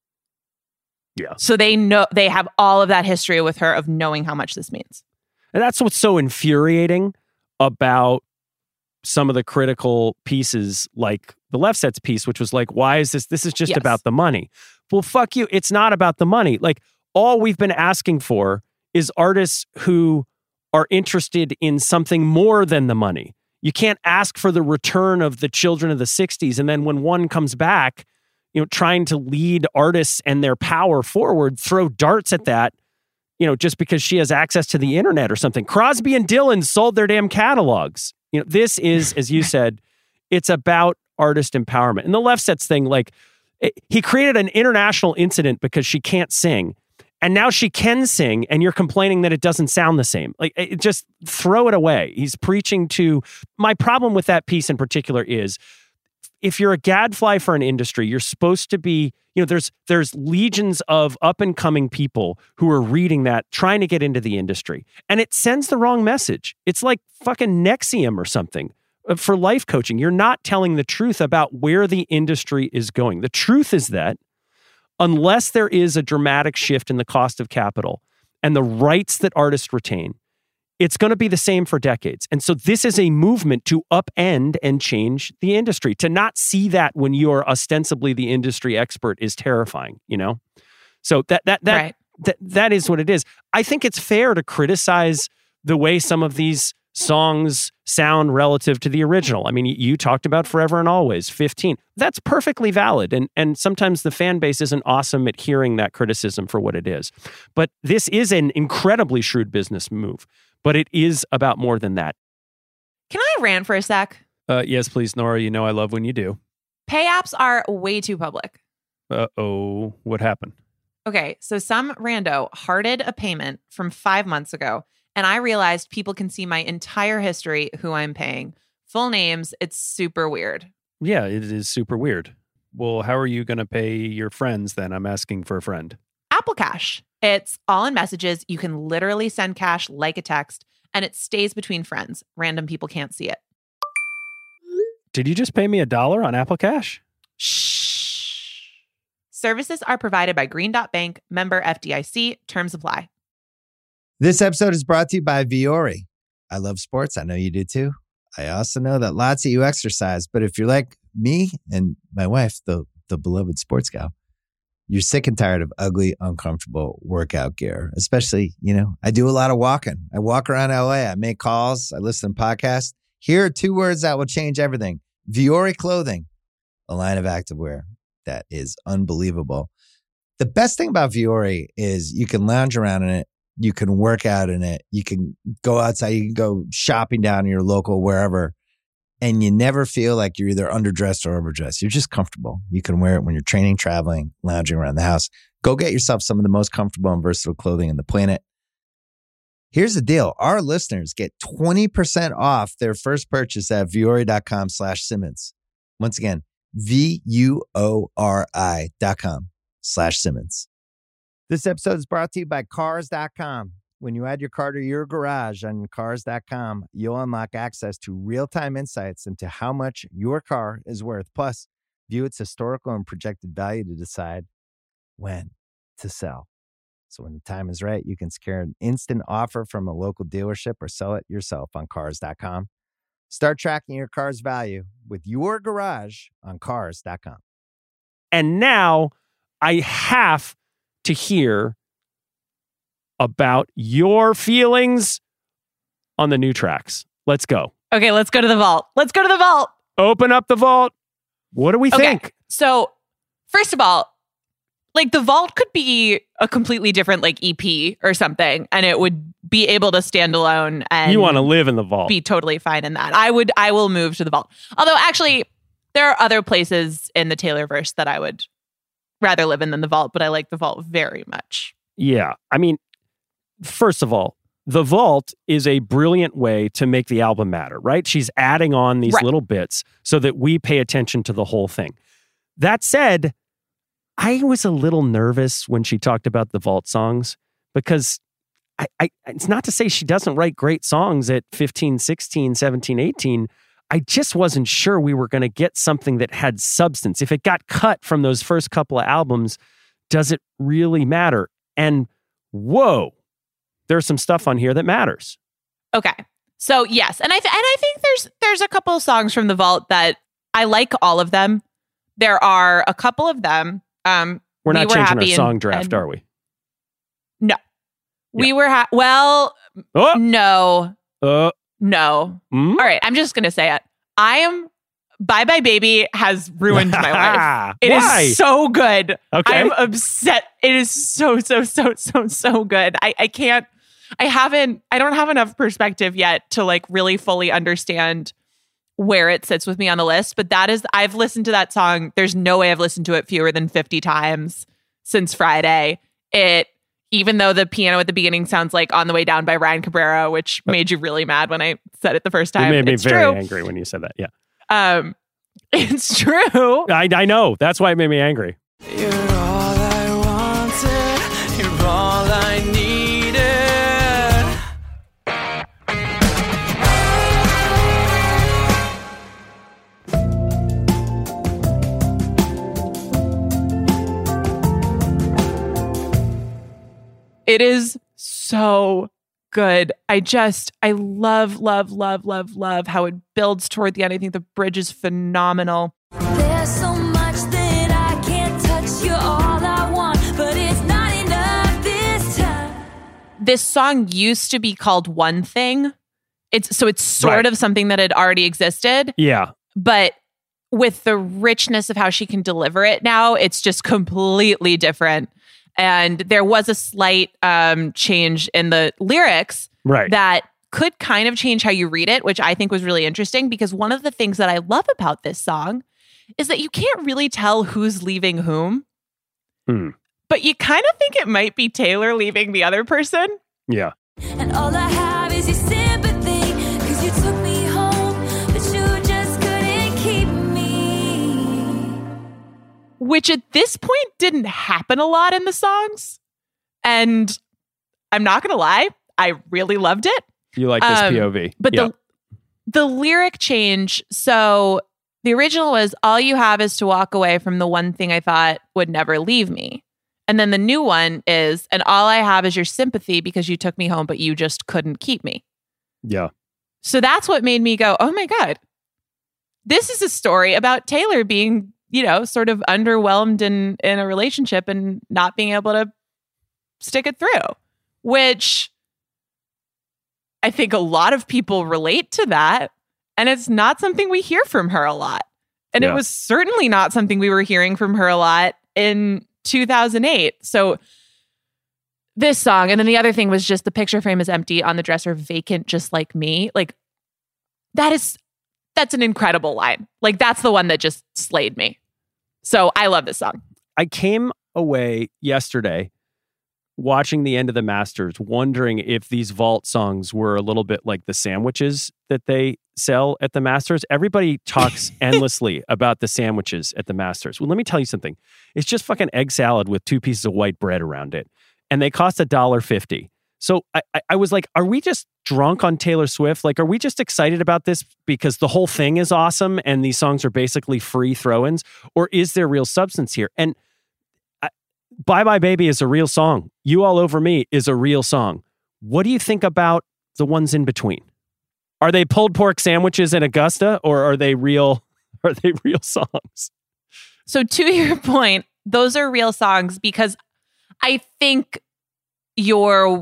Yeah. So they know, they have all of that history with her of knowing how much this means. And that's what's so infuriating about some of the critical pieces, like the Left Set's piece, which was like, why is this? This is just about the money. Well, fuck you. It's not about the money. Like, all we've been asking for is artists who are interested in something more than the money. You can't ask for the return of the children of the 60s. And then when one comes back, trying to lead artists and their power forward, throw darts at that, just because she has access to the internet or something. Crosby and Dillon sold their damn catalogs. This is, as you said, it's about artist empowerment. And the Left Set's thing, like, he created an international incident because she can't sing. And now she can sing, and you're complaining that it doesn't sound the same. Like, just throw it away. He's preaching to... My problem with that piece in particular is, if you're a gadfly for an industry, you're supposed to be... there's legions of up-and-coming people who are reading that, trying to get into the industry. And it sends the wrong message. It's like fucking Nexium or something for life coaching. You're not telling the truth about where the industry is going. The truth is that unless there is a dramatic shift in the cost of capital and the rights that artists retain, it's going to be the same for decades. And so this is a movement to upend and change the industry. To not see that when you are ostensibly the industry expert is terrifying, So that right. that is what it is. I think it's fair to criticize the way some of these songs sound relative to the original. I mean, you talked about Forever and Always, 15. That's perfectly valid. And sometimes the fan base isn't awesome at hearing that criticism for what it is. But this is an incredibly shrewd business move. But it is about more than that. Can I rant for a sec? Yes, please, Nora. You know I love when you do. Pay apps are way too public. Uh-oh. What happened? Okay, so some rando hearted a payment from 5 months ago, and I realized people can see my entire history, who I'm paying, full names. It's super weird. Yeah, it is super weird. Well, how are you going to pay your friends then? I'm asking for a friend. Apple Cash. It's all in messages. You can literally send cash like a text, and it stays between friends. Random people can't see it. Did you just pay me $1 on Apple Cash? Shh. Services are provided by Green Dot Bank, member FDIC. Terms apply. This episode is brought to you by Viore. I love sports. I know you do too. I also know that lots of you exercise, but if you're like me and my wife, the beloved sports gal, you're sick and tired of ugly, uncomfortable workout gear. Especially, I do a lot of walking. I walk around LA. I make calls. I listen to podcasts. Here are 2 words that will change everything. Viore Clothing, a line of activewear that is unbelievable. The best thing about Viore is you can lounge around in it. You can work out in it. You can go outside. You can go shopping down in your local wherever. And you never feel like you're either underdressed or overdressed. You're just comfortable. You can wear it when you're training, traveling, lounging around the house. Go get yourself some of the most comfortable and versatile clothing on the planet. Here's the deal. Our listeners get 20% off their first purchase at Viore.com/Simmons. Once again, VUORI.com/Simmons. This episode is brought to you by Cars.com. When you add your car to your garage on Cars.com, you'll unlock access to real-time insights into how much your car is worth. Plus, view its historical and projected value to decide when to sell. So when the time is right, you can secure an instant offer from a local dealership or sell it yourself on Cars.com. Start tracking your car's value with your garage on Cars.com. And now I have to hear about your feelings on the new tracks. Let's go. Okay, let's go to the vault. Let's go to the vault. Open up the vault. What do we think? So, first of all, the vault could be a completely different EP or something, and it would be able to stand alone. And you want to live in the vault? Be totally fine in that. I will move to the vault. Although, actually, there are other places in the Taylorverse that I would rather live in than the vault, but I like the vault very much. Yeah, I mean, first of all, the vault is a brilliant way to make the album matter, right? She's adding on these little bits so that we pay attention to the whole thing. That said, I was a little nervous when she talked about the vault songs because it's not to say she doesn't write great songs at 15, 16, 17, 18. I just wasn't sure we were going to get something that had substance. If it got cut from those first couple of albums, does it really matter? And whoa, there's some stuff on here that matters. Okay. So yes, and I think there's a couple of songs from the vault that I like all of them. There are a couple of them. We're not changing our song draft, are we? No. Yeah. We were no. No. All right, I'm just going to say it. Bye Bye Baby has ruined my life. It is so good. Okay. I'm upset. It is so good. I don't have enough perspective yet to really fully understand where it sits with me on the list, but I've listened to that song. There's no way I've listened to it fewer than 50 times since Friday. Even though the piano at the beginning sounds like On the Way Down by Ryan Cabrera, which made you really mad when I said it the first time. It made me very angry when you said that. Yeah. It's true. I know. That's why it made me angry. You're all I wanted. You're all I needed. It is so good. I love how it builds toward the end. I think the bridge is phenomenal. There's so much that I can't touch. You're all I want, but it's not enough this this song used to be called One Thing. It's sort Right. of something that had already existed, Yeah. but with the richness of how she can deliver it now, it's just completely different. And there was a slight change in the lyrics Right. that could kind of change how you read it, which I think was really interesting, because one of the things that I love about this song is that you can't really tell who's leaving whom, but you kind of think it might be Taylor leaving the other person. Yeah. And all I have is your sympathy, 'cause you took me home, but you just couldn't keep me. Which at this point didn't happen a lot in the songs. And I'm not going to lie, I really loved it. You like this POV. But yeah. the lyric change, so the original was, all you have is to walk away from the one thing I thought would never leave me. And then the new one is, and all I have is your sympathy because you took me home, but you just couldn't keep me. Yeah. So that's what made me go, oh my God, this is a story about Taylor being, sort of underwhelmed in a relationship and not being able to stick it through, which I think a lot of people relate to that. And it's not something we hear from her a lot. And Yeah. it was certainly not something we were hearing from her a lot in 2008. So this song, and then the other thing was just the picture frame is empty, on the dresser vacant, just like me. Like that's an incredible line. Like that's the one that just slayed me. So I love this song. I came away yesterday watching the end of the Masters, wondering if these vault songs were a little bit like the sandwiches that they sell at the Masters. Everybody talks endlessly about the sandwiches at the Masters. Well, let me tell you something. It's just fucking egg salad with 2 pieces of white bread around it. And they cost $1.50. So I was like, are we just drunk on Taylor Swift? Like, are we just excited about this because the whole thing is awesome and these songs are basically free throw-ins? Or is there real substance here? And Bye Bye Baby is a real song. You All Over Me is a real song. What do you think about the ones in between? Are they pulled pork sandwiches in Augusta, or are they real songs? So to your point, those are real songs, because I think your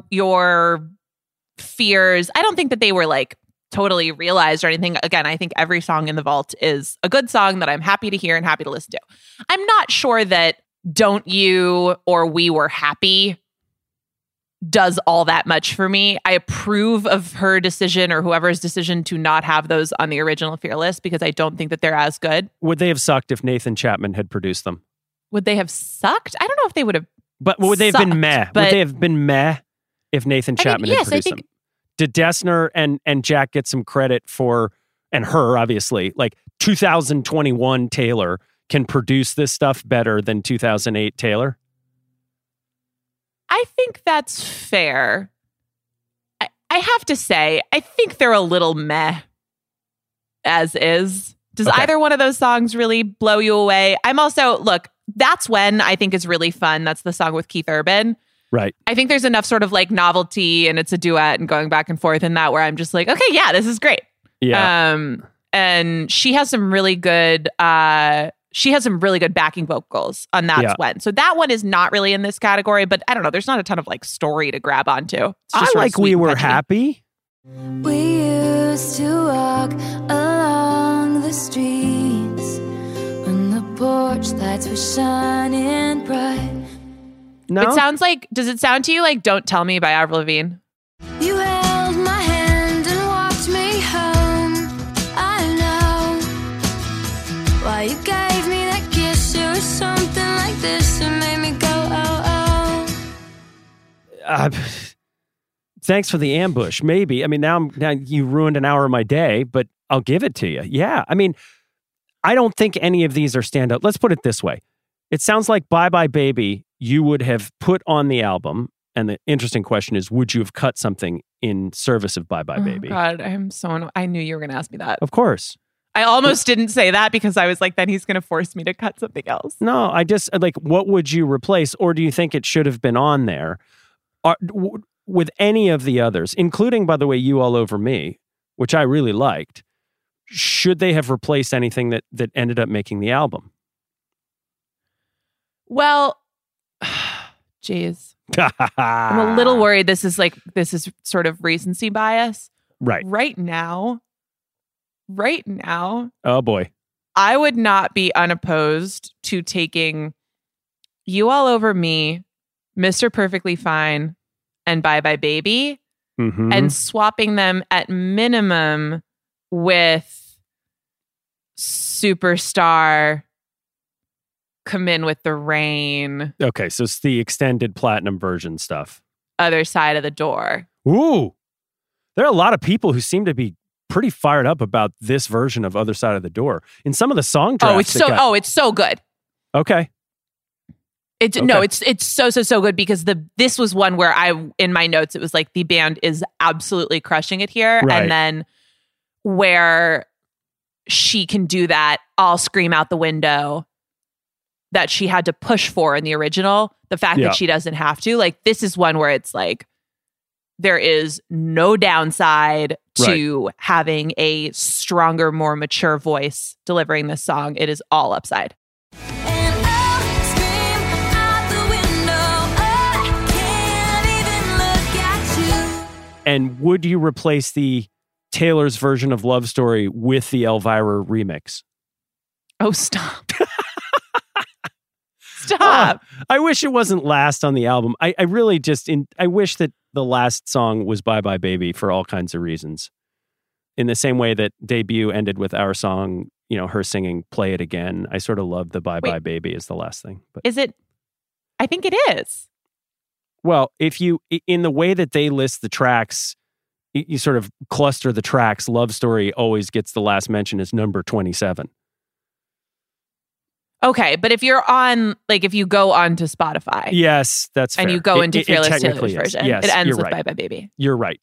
fears, I don't think that they were like totally realized or anything. Again, I think every song in the vault is a good song that I'm happy to hear and happy to listen to. I'm not sure that Don't You or We Were Happy does all that much for me. I approve of her decision, or whoever's decision, to not have those on the original Fearless, because I don't think that they're as good. Would they have sucked if Nathan Chapman had produced them? Would they have sucked? I don't know if they would have. But would they have been sucked, meh? Would but- they have been meh if Nathan Chapman had yes, I produced think- them? Did Dessner and Jack get some credit for, and her obviously, like 2021 Taylor can produce this stuff better than 2008 Taylor? I think that's fair. I have to say, I think they're a little meh as is. Does Okay. either one of those songs really blow you away? I'm also, look, That's When I think is really fun. That's the song with Keith Urban. Right. I think there's enough sort of like novelty, and it's a duet and going back and forth in that, where I'm just like, okay, yeah, this is great. Yeah. And she has some really good backing vocals on That's Yeah. When. So that one is not really in this category, but I don't know. There's not a ton of like story to grab onto. It's I just sort of like sweet We and Were touchy. Happy. We used to walk along the streets when the porch lights were shining bright. No. Does it sound to you like Don't Tell Me by Avril Lavigne? You held my hand and walked me home. I know why you gave me that kiss. It was something like this that made me go, oh, oh. Thanks for the ambush. Maybe. I mean, now you ruined an hour of my day, but I'll give it to you. Yeah. I mean, I don't think any of these are standout. Let's put it this way. It sounds like Bye Bye Baby you would have put on the album. And the interesting question is, would you have cut something in service of Bye Bye Baby? Oh God, I knew you were going to ask me that. Of course. I almost didn't say that because I was like, then he's going to force me to cut something else. No, I just like, what would you replace? Or do you think it should have been on there? With any of the others, including, by the way, You All Over Me, which I really liked, should they have replaced anything that ended up making the album? Well, Jeez. I'm a little worried this is sort of recency bias. Right. Right now, Oh boy. I would not be unopposed to taking You All Over Me, Mr. Perfectly Fine, and Bye Bye Baby, Mhm. and swapping them at minimum with Superstar, Come In With the Rain, Okay, so it's the extended platinum version stuff. Other Side of the Door. Ooh. There are a lot of people who seem to be pretty fired up about this version of Other Side of the Door. In some of the song drafts. It's so good. Okay. No, it's so good because this was one where in my notes it was like the band is absolutely crushing it here, Right. and then where she can do that, I'll scream out the window that she had to push for in the original. The fact Yeah. that she doesn't have to, like, this is one where it's like there is no downside to having a stronger, more mature voice delivering this song. It is all upside. And I'll scream out the window. I can't even look at you. And would you replace the Taylor's version of Love Story with the Elvira remix? Oh, stop. Stop. I wish it wasn't last on the album. I really I wish that the last song was Bye Bye Baby for all kinds of reasons. In the same way that Debut ended with our song, her singing Play It Again. I sort of love the Bye Bye Baby as the last thing. But Is it? I think it is. well, if you, in the way that they list the tracks, you sort of cluster the tracks. Love Story always gets the last mention as number 27. Okay, but if you're on, like, if you go on to Spotify Yes, that's fair. and you go into Fearless technically Taylor's is. version, Yes, it ends you're with right. Bye Bye Baby. You're right.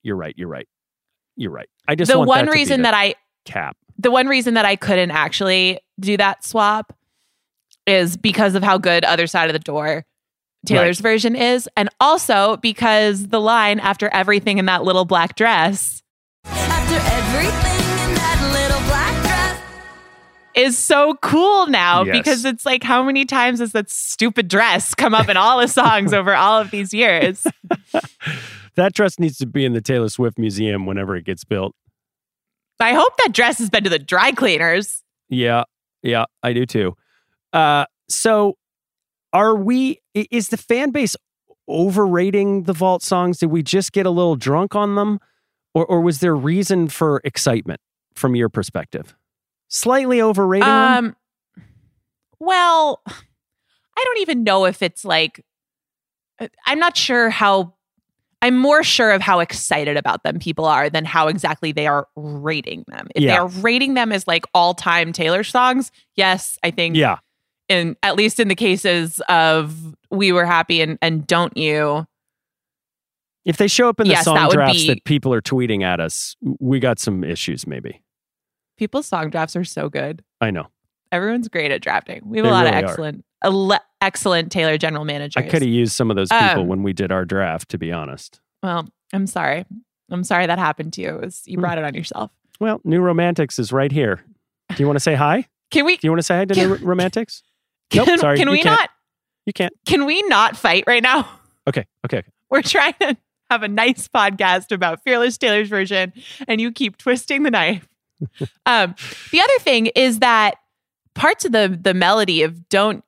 I just The want one that to be reason the that I cap. the one reason that I couldn't actually do that swap is because of how good Other Side of the Door Taylor's version is, and also because the line after everything in that little black dress After everything in that little black dress. is so cool now Yes. because it's like, how many times has that stupid dress come up in all the songs over all of these years? That dress needs to be in the Taylor Swift Museum whenever it gets built. I hope that dress has been to the dry cleaners. Yeah, I do too. So is the fan base overrating the Vault songs? Did we just get a little drunk on them? Or was there reason for excitement from your perspective? Slightly overrating them? Well, I don't even know if it's like, I'm more sure of how excited about them people are than how exactly they are rating them. If they are rating them as like all-time Taylor songs, yes, I think Yeah. at least in the cases of We Were Happy and Don't You. If they show up in the Yes, song that would drafts be- that people are tweeting at us, we got some issues maybe. People's song drafts are so good. I know. Everyone's great at drafting. We have They a lot really of excellent Taylor general managers. I could have used some of those people Um, when we did our draft, to be honest. Well, I'm sorry. I'm sorry that happened to you. You brought it on yourself. Well, New Romantics is right here. Do you want to say hi? Can we? Do you want to say hi to New Romantics? Nope, Can, sorry. can you we can't. not? You can't. Can we not fight right now? Okay. We're trying to have a nice podcast about Fearless Taylor's version, and you keep twisting the knife. The other thing is that parts of the melody of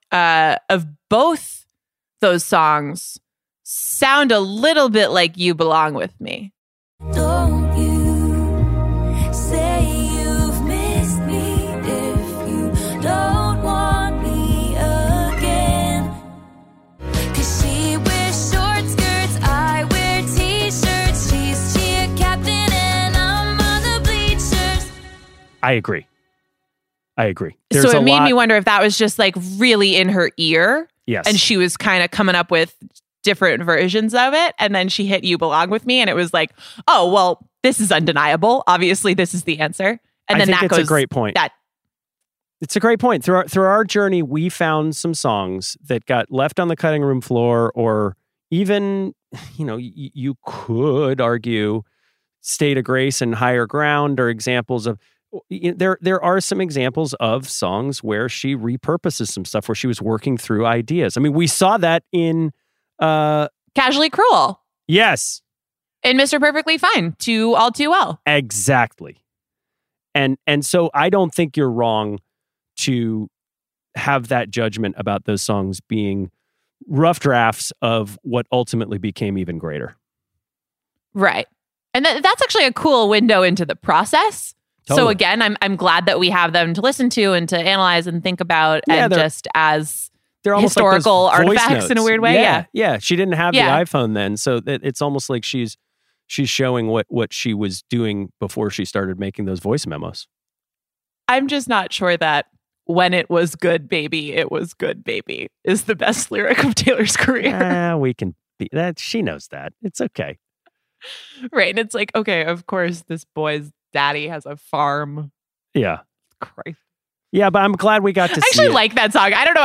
both those songs sound a little bit like You Belong With Me. Don't you say you've missed me if you don't want me again. 'Cause she wears short skirts, I wear t-shirts. She's cheer captain and I'm on the bleachers. I agree. So it made me wonder if that was just like really in her ear. Yes. And she was kind of coming up with different versions of it. And then she hit You Belong With Me. And it was like, oh, well, this is undeniable. Obviously, this is the answer. And I then think that it's goes. a great point. It's a great point. Through our journey, we found some songs that got left on the cutting room floor, or even, you could argue State of Grace and Higher Ground are examples of. There are some examples of songs where she repurposes some stuff, where she was working through ideas. I mean, we saw that in Casually Cruel Yes, and Mr. Perfectly Fine to All Too Well. exactly. And so I don't think you're wrong to have that judgment about those songs being rough drafts of what ultimately became even greater. Right. And that's actually a cool window into the process. So Totally. again, I'm glad that we have them to listen to and to analyze and think about, Yeah, and they're- just as They're almost like those historical voice artifacts in a notes. weird way. Yeah. Yeah. She didn't have Yeah. the iPhone then, so it's almost like she's showing what she was doing before she started making those voice memos. I'm just not sure that when it was good, baby, it was good, baby is the best lyric of Taylor's career. We can be that. She knows that. It's okay. Right. And it's like, okay, of course, this boy's daddy has a farm. Yeah. Christ. Yeah, but I'm glad we got to I see actually it. like that song. I don't know.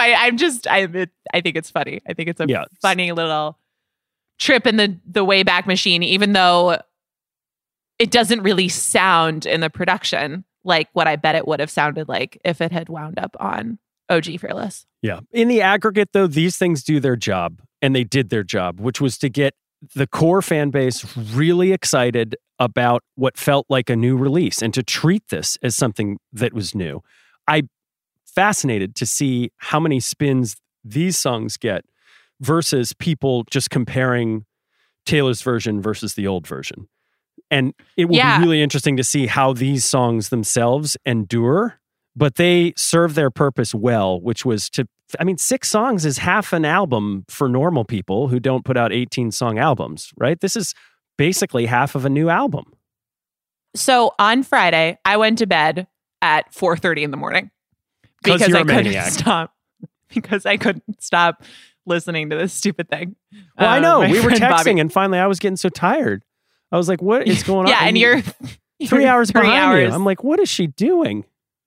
I think it's funny. I think it's a Yeah. funny little trip in the Wayback Machine, even though it doesn't really sound in the production like what I bet it would have sounded like if it had wound up on OG Fearless. Yeah. In the aggregate, though, these things do their job, and they did their job, which was to get the core fan base really excited about what felt like a new release and to treat this as something that was new. I'm fascinated to see how many spins these songs get versus people just comparing Taylor's version versus the old version. And it will be really interesting to see how these songs themselves endure, but they serve their purpose well, which was 6 songs is half an album for normal people who don't put out 18-song albums, right? This is basically half of a new album. So on Friday, I went to bed at 4:30 in the morning because you're I a couldn't maniac. stop. Because I couldn't stop listening to this stupid thing. Well, I know. My We were friend texting, Bobby- and finally I was getting so tired. I was like, what is going on? Yeah, and you're 3 hours 3 behind hours. you. I'm like, what is she doing?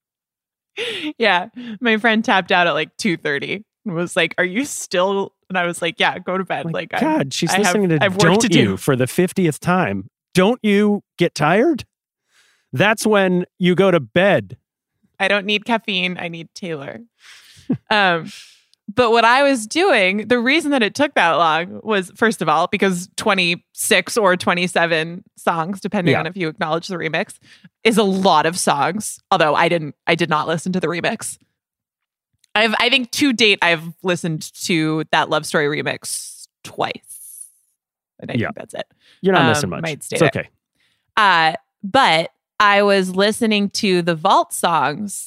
Yeah, my friend tapped out at like 2:30 and was like, "Are you still?" And I was like, "Yeah, go to bed." Like, God, she's I have- listening I have to work Don't to do. You for the 50th time. Don't you get tired? That's when you go to bed. I don't need caffeine. I need Taylor. But what I was doing, the reason that it took that long was, first of all, because 26 or 27 songs, depending on if you acknowledge the remix, is a lot of songs. Although I did not listen to the remix. I think to date, I've listened to that Love Story remix twice. And I think that's it. You're not missing much. Might state It's it. okay. But I was listening to the Vault songs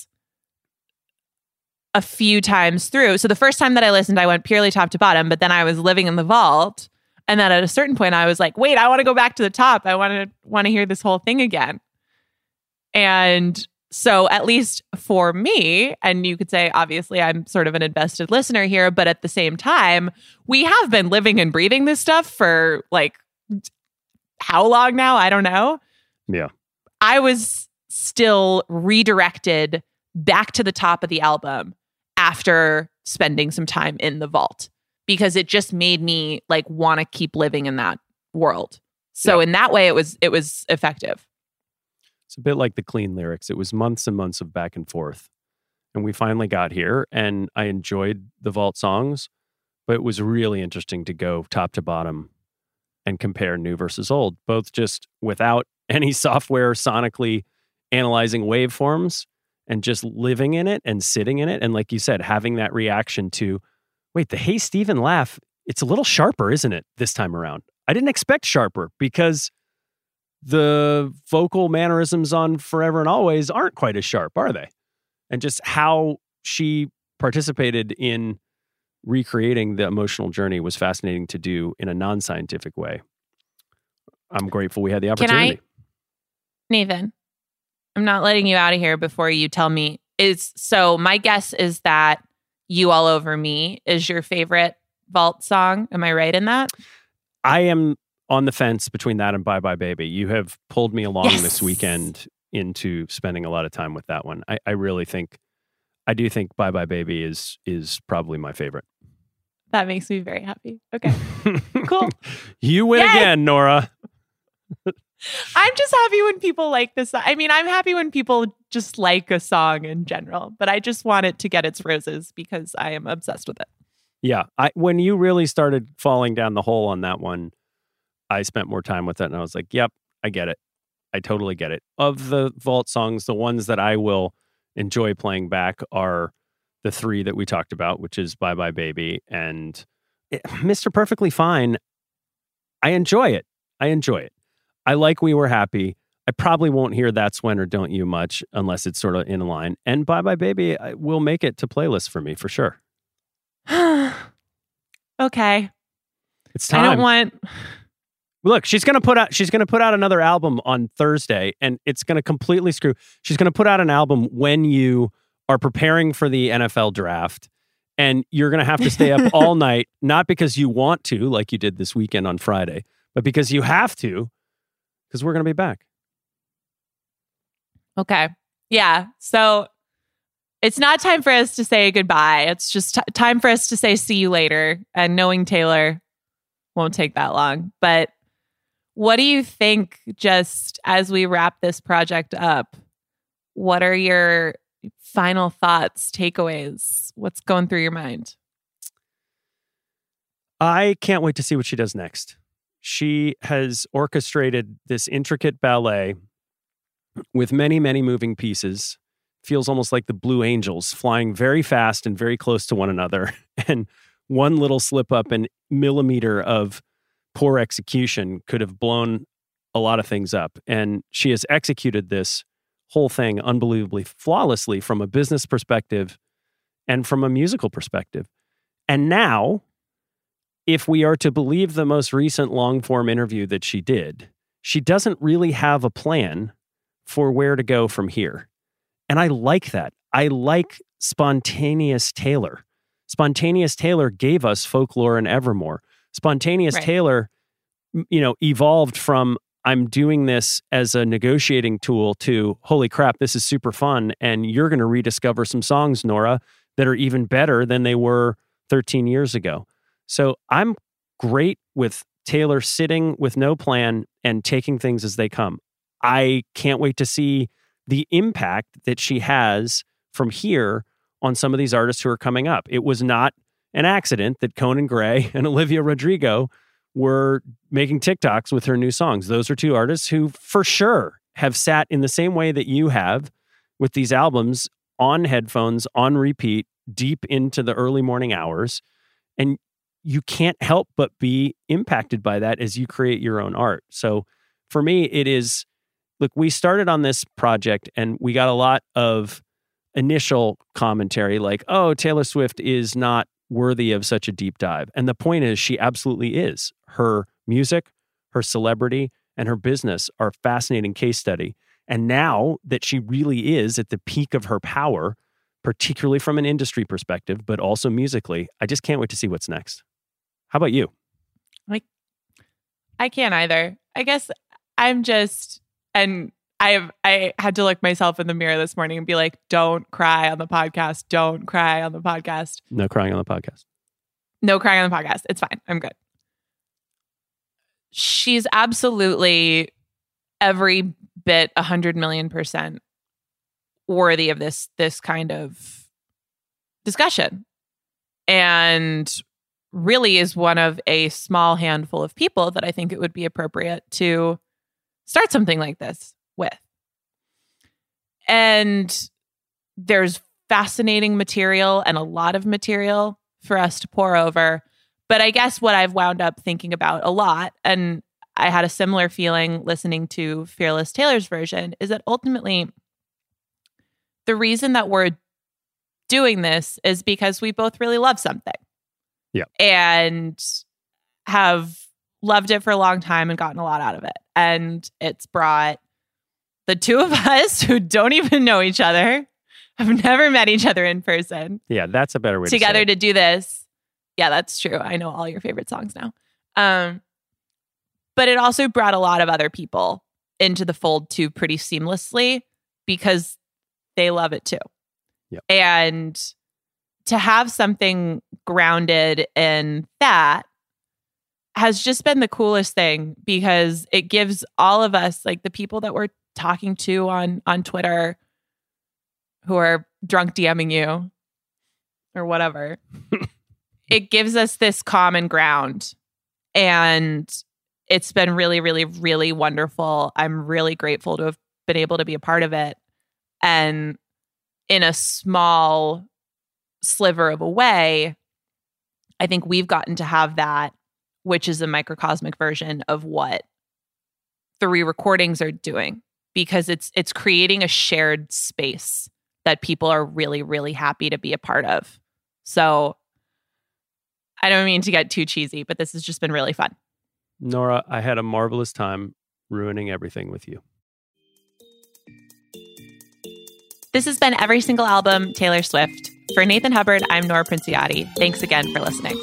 a few times through. So the first time that I listened, I went purely top to bottom, but then I was living in the Vault. And then at a certain point, I was like, wait, I want to go back to the top. I want to hear this whole thing again. And so at least for me, and you could say, obviously, I'm sort of an invested listener here, but at the same time, we have been living and breathing this stuff for like how long now? I don't know. Yeah. I was still redirected back to the top of the album after spending some time in the Vault because it just made me like want to keep living in that world. So in that way, it was effective. It's a bit like the Clean lyrics. It was months and months of back and forth. And we finally got here, and I enjoyed the Vault songs, but it was really interesting to go top to bottom and compare new versus old, both just without any software sonically analyzing waveforms and just living in it and sitting in it. And like you said, having that reaction to, wait, the Hey Stephen laugh, it's a little sharper, isn't it, this time around? I didn't expect sharper because the vocal mannerisms on Forever and Always aren't quite as sharp, are they? And just how she participated in recreating the emotional journey was fascinating to do in a non-scientific way. I'm grateful we had the opportunity. Nathan, I'm not letting you out of here before you tell me. So my guess is that You All Over Me is your favorite Vault song. Am I right in that? I am on the fence between that and Bye Bye Baby. You have pulled me along this weekend into spending a lot of time with that one. I do think Bye Bye Baby is probably my favorite. That makes me very happy. Okay, cool. You win again, Nora. I'm just happy when people like this. I mean, I'm happy when people just like a song in general, but I just want it to get its roses because I am obsessed with it. Yeah. When you really started falling down the hole on that one, I spent more time with it and I was like, yep, I get it. I totally get it. Of the vault songs, the ones that I will enjoy playing back are the three that we talked about, which is Bye Bye Baby and Mr. Perfectly Fine. I enjoy it. I like We Were Happy. I probably won't hear That's When or Don't You much unless it's sort of in line. And Bye Bye Baby will make it to playlist for me for sure. Okay. It's time. I don't want... Look, she's gonna put out another album on Thursday, and it's gonna completely screw. She's gonna put out an album when you are preparing for the NFL draft, and you're gonna have to stay up all night, not because you want to, like you did this weekend on Friday, but because you have to, because we're gonna be back. Okay. Yeah. So it's not time for us to say goodbye. It's just time for us to say see you later. And knowing Taylor won't take that long. But what do you think, just as we wrap this project up? What are your final thoughts, takeaways? What's going through your mind? I can't wait to see what she does next. She has orchestrated this intricate ballet with many, many moving pieces. Feels almost like the Blue Angels flying very fast and very close to one another. And one little slip up and millimeter of poor execution could have blown a lot of things up. And she has executed this whole thing unbelievably flawlessly from a business perspective and from a musical perspective. And now, if we are to believe the most recent long-form interview that she did, she doesn't really have a plan for where to go from here. And I like that. I like spontaneous Taylor. Spontaneous Taylor gave us Folklore and Evermore. Spontaneous Taylor, evolved from I'm doing this as a negotiating tool to holy crap, this is super fun. And you're going to rediscover some songs, Nora, that are even better than they were 13 years ago. So I'm great with Taylor sitting with no plan and taking things as they come. I can't wait to see the impact that she has from here on some of these artists who are coming up. It was not an accident that Conan Gray and Olivia Rodrigo were making TikToks with her new songs. Those are two artists who for sure have sat in the same way that you have with these albums on headphones, on repeat, deep into the early morning hours. And you can't help but be impacted by that as you create your own art. So for me, it is, look, we started on this project and we got a lot of initial commentary like, oh, Taylor Swift is not worthy of such a deep dive. And the point is, she absolutely is. Her music, her celebrity, and her business are a fascinating case study. And now that she really is at the peak of her power, particularly from an industry perspective, but also musically, I just can't wait to see what's next. How about you? I can't either. I guess I'm just, and I had to look myself in the mirror this morning and be like, don't cry on the podcast. Don't cry on the podcast. No crying on the podcast. No crying on the podcast. It's fine. I'm good. She's absolutely every bit 100 million% worthy of this kind of discussion. And really is one of a small handful of people that I think it would be appropriate to start something like this with. And there's fascinating material and a lot of material for us to pour over. But I guess what I've wound up thinking about a lot, and I had a similar feeling listening to Fearless Taylor's version, is that ultimately the reason that we're doing this is because we both really love something. Yeah. And have loved it for a long time and gotten a lot out of it. And it's brought the two of us who don't even know each other, have never met each other in person. Yeah, that's a better way together to say to do this. Yeah, that's true. I know all your favorite songs now. But it also brought a lot of other people into the fold too pretty seamlessly because they love it too. Yep. And to have something grounded in that has just been the coolest thing because it gives all of us, like the people that we're talking to on Twitter who are drunk DMing you or whatever, it gives us this common ground. And it's been really, really, really wonderful. I'm really grateful to have been able to be a part of it. And in a small sliver of a way, I think we've gotten to have that, which is a microcosmic version of what the re-recordings are doing, because it's creating a shared space that people are really, really happy to be a part of. So I don't mean to get too cheesy, but this has just been really fun. Nora, I had a marvelous time ruining everything with you. This has been Every Single Album, Taylor Swift. For Nathan Hubbard, I'm Nora Princiotti. Thanks again for listening.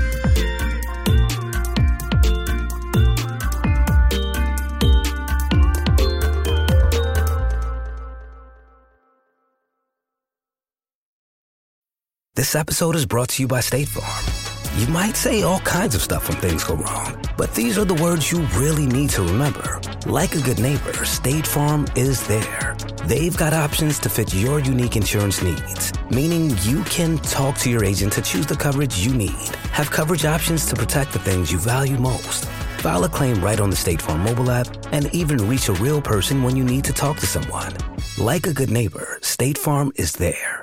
This episode is brought to you by State Farm. You might say all kinds of stuff when things go wrong, but these are the words you really need to remember. Like a good neighbor, State Farm is there. They've got options to fit your unique insurance needs, meaning you can talk to your agent to choose the coverage you need, have coverage options to protect the things you value most, file a claim right on the State Farm mobile app, and even reach a real person when you need to talk to someone. Like a good neighbor, State Farm is there.